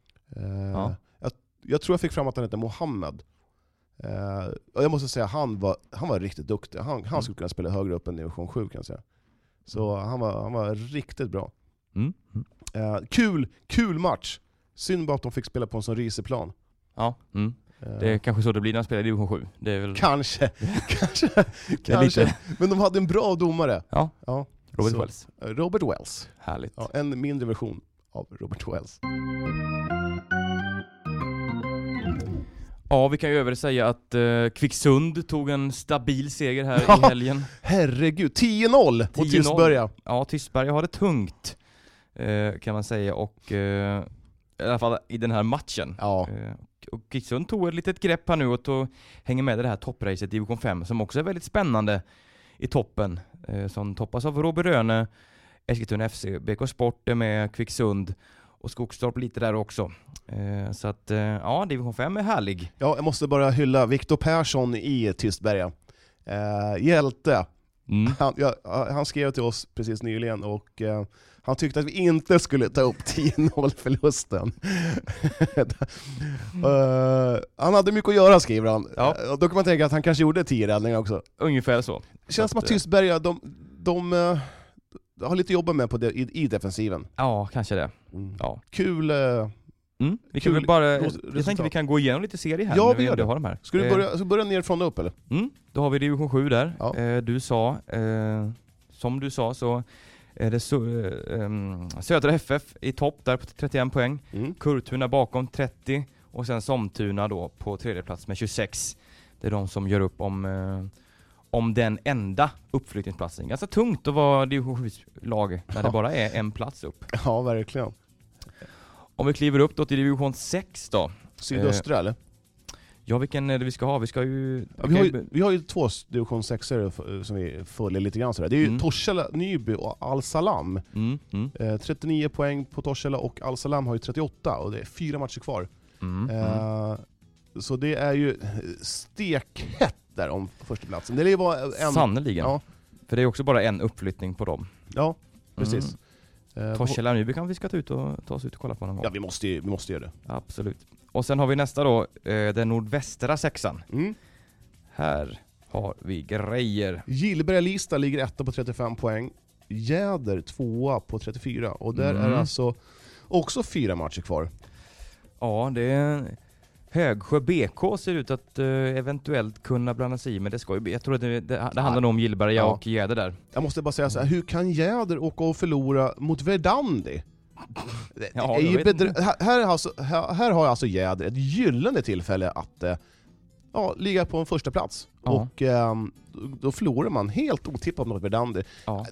Jag tror jag fick fram att han hette Mohammed. Och jag måste säga, han var riktigt duktig. Han skulle kunna spela högre upp än division 7, kan jag säga. Så han var riktigt bra. Kul match. Synd bara att de fick spela på en sån riseplan. Ja. Det är kanske så det blir när de spelar i division 7. Det är väl... Kanske. Lite... Men de hade en bra domare. Ja. Robert Wells. Härligt. Ja, en mindre version av Robert Wells. Ja, vi kan ju över säga att Kvicksund tog en stabil seger här i helgen. Herregud, 10-0 mot Tystberga. Ja, Tystberga har det tungt kan man säga, och i alla fall i den här matchen. Och Kvicksund tog ett litet grepp här nu och hänger med i det här toppracet division 5 som också är väldigt spännande i toppen. Som toppas av Robert Röne, Eskilstuna FC, BK Sport är med, Kvicksund och Skogstorp lite där också. Så att division 5 är härlig. Ja, jag måste bara hylla Viktor Persson i Tystberga. Hjälte. Han skrev till oss precis nyligen och han tyckte att vi inte skulle ta upp 10-0-förlusten. Han hade mycket att göra, skriver han. Och då kan man tänka att han kanske gjorde 10 räddningar också. Ungefär så. Det känns som att Tystberga, de har lite jobbat med på det, i defensiven. Ja, kanske det. Ja. Kul. Vi kan väl jag tänker vi kan gå igenom lite serier här. Ja, vi gör det. Har de här. Ska du börja nerifrån och upp, eller? Då har vi division 7 där. Ja. Du sa, som du sa, så är det Södra FF i topp där på 31 poäng. Kurtuna bakom 30 och sen Sollentuna då på tredje plats med 26. Det är de som gör upp om den enda uppflyttningsplatsen. Ganska tungt att vara division 7-lag när det bara är en plats upp. Ja, verkligen. Om vi kliver upp då till division 6 då. Sydöstra eller? Ja, vilken är det vi ska ha? Vi ska ju... Vi har ju 2 division 6-are som vi följer lite grann sådär. Det är ju Torshälla, Nyby och Al-Salam. 39 poäng på Torshälla och Al-Salam har ju 38 och det är 4 matcher kvar. Så det är ju stekhett där om första platsen. Det var sannoliken. Ja. För det är också bara en uppflyttning på dem. Ja, precis. Torshälla Nyby kan vi ska ta oss ut och kolla på någon gång. Ja, vi måste göra det. Absolut. Och sen har vi nästa då, den nordvästra sexan. Här har vi grejer. Gillberga-Lista ligger 1 på 35 poäng. Jäder 2 på 34. Och där är alltså också 4 matcher kvar. Ja, det är... Högsjö BK ser ut att eventuellt kunna blanda sig i, men det ska ju, jag tror att det handlar om Gillberga och Jäder där. Jag måste bara säga så här, hur kan Jäder åka och förlora mot Verdandi? Här har alltså Jäder ett gyllene tillfälle att ligga på en första plats. Och då förlorar man helt otippat mot Verdandi.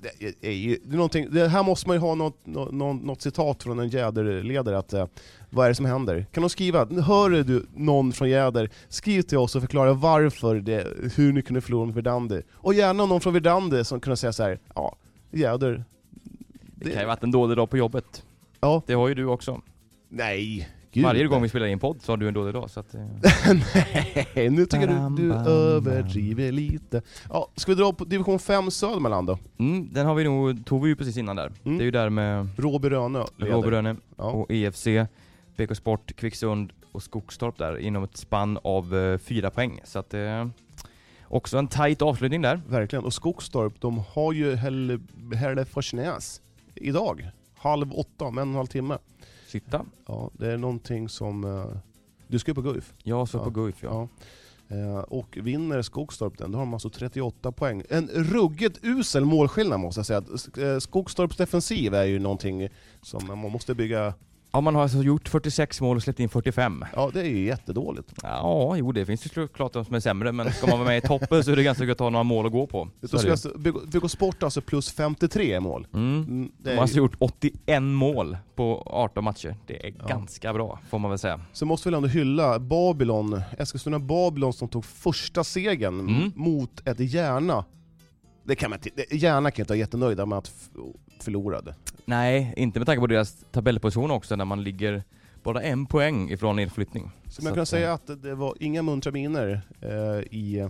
Det här måste man ju ha något citat från en Jäderledare att vad är det som händer? Kan de skriva, hör du någon från Jäder, skriv till oss och förklara hur ni kunde förlora mot Verdandi. Och gärna någon från Verdandi som kunde säga så här, Jäder. Det kan ju varit en dålig dag på jobbet. Ja. Det har ju du också. Nej. Gud. Varje gång vi spelar in podd så har du en dålig dag. Så att, Nej, nu tycker du överdriver lite. Ja, ska vi dra på division 5 Södermanland då? Den har tog vi ju precis innan där. Det är ju där med Råby Rönne och EFC, BK Sport, Kvicksund och Skogstorp där inom ett spann av 4 poäng. Så att också en tajt avslutning där. Verkligen, och Skogstorp, de har ju Hällefors idag. 7:30, med 1,5 timme. Sitta. Ja, det är någonting som... du ska ju på Guif. Jag ska på Guif, ja. Och vinner Skogstorp den, då har de alltså 38 poäng. En ruggigt usel målskillnad måste jag säga. Skogstorps defensiv är ju någonting som man måste bygga... Ja, man har alltså gjort 46 mål och släppt in 45. Ja, det är ju jättedåligt. Ja, det finns ju klart de som är sämre, men ska man vara med i toppen så är det ganska gott att ha några mål att gå på. BK Sport alltså plus 53 mål. De har alltså gjort 81 mål på 18 matcher. Det är ganska bra, får man väl säga. Så måste vi ändå hylla Eskilstuna Babylon som tog första segern mot ett Järna. Järna kan inte vara jättenöjda med att förlorade. Nej, inte med tanke på deras tabellposition också, när man ligger bara 1 poäng ifrån nedflyttning. Så man kan säga att det var inga muntra miner i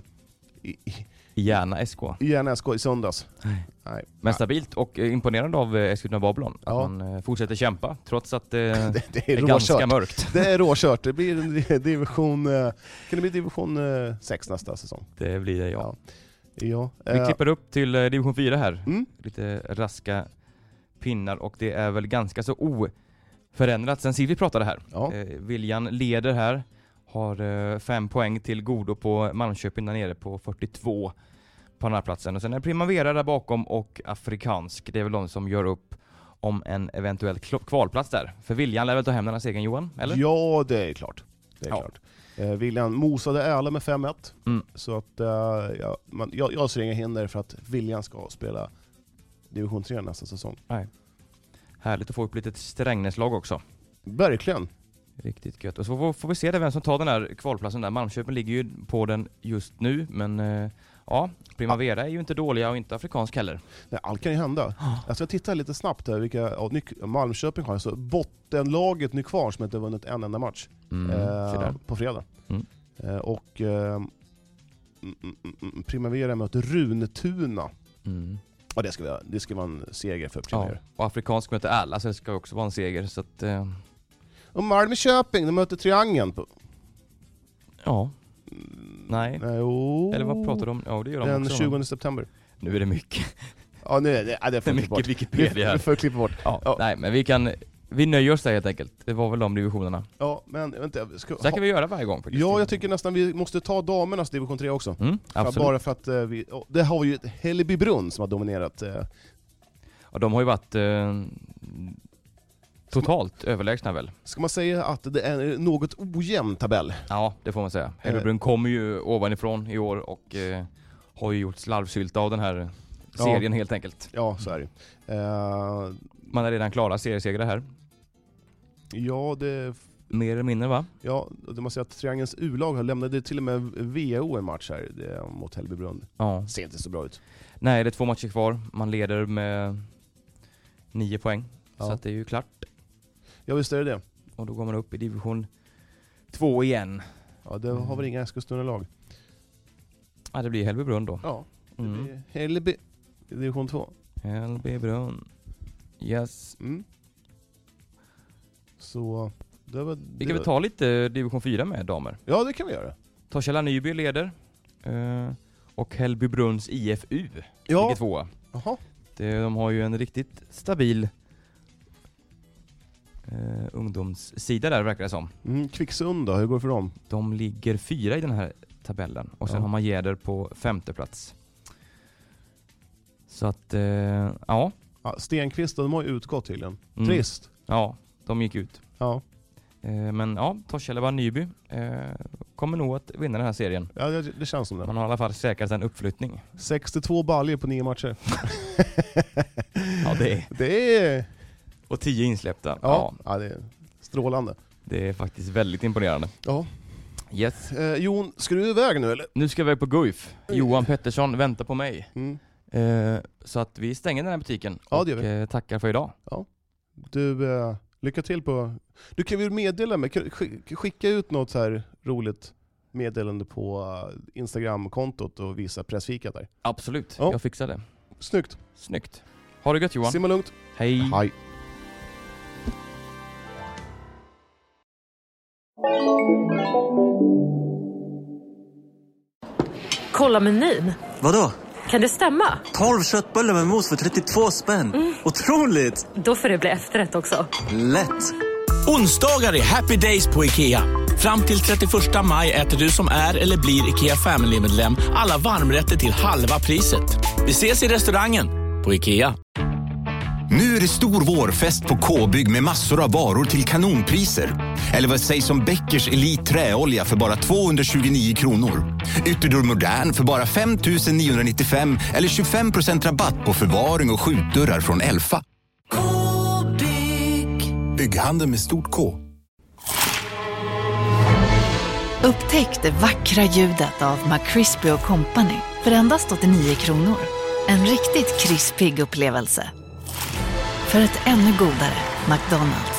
Järna SK. I Järna SK i söndags. Nej. Men stabilt och imponerande av Eskilstuna Babylon. Att man fortsätter kämpa trots att det är ganska mörkt. Det är råkört. Det blir en division... Kan det bli division 6 nästa säsong? Det blir det, ja. Ja. Vi klipper upp till division 4 här. Lite raska pinnar, och det är väl ganska så oförändrat sen vi pratade här. Viljan leder här, har 5 poäng till godo på Malmköping där nere på 42 på den här platsen. Och sen är Primavera där bakom och Afrikansk. Det är väl de som gör upp om en eventuell kvalplats där. För Viljan lär väl ta hem den här segern, Johan, eller? Ja, det är klart. Klart. Viljan mosade Äla med 5-1. Så att jag ser inga hinder för att Viljan ska spela division 3 nästa säsong. Nej. Härligt att få upp lite Strängnäslag också. Verkligen. Riktigt gött. Och så får vi se vem som tar den här kvalplatsen där. Malmköping ligger ju på den just nu, men Primavera är ju inte dåliga och inte Afrikansk heller. Nej, allt kan ju hända. Jag ska titta lite snabbt här vilka Malmköping har. Så bottenlaget Nykvarn som inte vunnit en enda match på fredag. Och Primavera möter Runetuna. Och det ska vara en seger för Primavera. Ja, och Afrikansk möter Äla, så det ska också vara en seger. Så att, och Malmköping, de möter Triangeln på... Ja. Nej. Eller vad pratar de om? Ja, det gör de den också. 20 september. Nu är det mycket. Ja, nu är det mycket Wikipedia här. Vi får klippa bort. Nej, men vi nöjer oss där helt enkelt. Det var väl de divisionerna. Ja, men vänta. Så kan vi göra varje gång faktiskt. Ja, jag tycker nästan vi måste ta damernas division 3 också. Bara för att det har ju ett Hällbybrunn som har dominerat. Ja, de har ju varit totalt överlägsna väl. Ska man säga att det är en något ojämn tabell? Ja, det får man säga. Hällbybrunn kommer ju ovanifrån i år och har ju gjort slarvsylta av den här serien helt enkelt. Ja, så är det. Man har redan klara seriesegrar här. Ja, det... Mer eller mindre, va? Ja, det måste säga att Triangelns U-lag har lämnat till och med VO en match här mot Hällbybrunn. Ja. Ser inte så bra ut. Nej, det är 2 matcher kvar. Man leder med 9 poäng. Ja. Så att det är ju klart. Ja, visst är det. Och då går man upp i division 2 igen. Ja, det har väl inga Eskilstuna-lag. Ja, det blir Hällbybrunn då. Ja, det blir Hällby i division 2. Hällbybrunn. Yes. Så... Vi kan väl ta lite division 4 med damer. Ja, det kan vi göra. Torshälla Nyby leder. Och Hällbybrunns IFU ligger 2. Jaha. De har ju en riktigt stabil ungdomssida där, verkar det som. Kvicksund då, hur går det för dem? De ligger 4 i den här tabellen. Och sen har man Jäder på 5:e plats. Så att, ja. Stenqvist, de har ju utgått tydligen. Trist. Ja, de gick ut. Ja. Men ja, Torshälla Nyby kommer nog att vinna den här serien. Ja, det känns som det. Man har i alla fall säkrat en uppflyttning. 62 baljer på 9 matcher. Ja, det är... Och 10 insläppta. Ja, det är strålande. Det är faktiskt väldigt imponerande. Ja. Yes. Jon, ska du iväg nu eller? Nu ska vi iväg på Guif. Johan Pettersson väntar på mig. Så att vi stänger den här butiken. Ja, och det gör vi. Tackar för idag. Ja. Du, lycka till på... Du kan väl meddela mig, skicka ut något så här roligt meddelande på Instagram-kontot och visa pressfikat där. Absolut, jag fixar det. Snyggt. Ha det gött, Johan. Simma lugnt. Hej. Hej. Kolla menyn. Vadå? Kan det stämma? 12 köttbullar med mos för 32 spänn. Otroligt! Då får det bli efterrätt också. Lätt! Onsdagar är happy days på IKEA. Fram till 31 maj äter du som är eller blir IKEA Family-medlem alla varmrätter till halva priset. Vi ses i restaurangen på IKEA. Nu är det stor vårfest på K-bygg med massor av varor till kanonpriser. Eller vad sägs om Bäckers Elite träolja för bara 229 kronor. Ytterdörr Modern för bara 5 995 eller 25% rabatt på förvaring och skjutdörrar från Elfa. K-bygg. Bygghandel med stort K. Upptäck det vackra ljudet av McCrispy & Company för endast 89 kronor. En riktigt krispig upplevelse. För ett ännu godare McDonald's.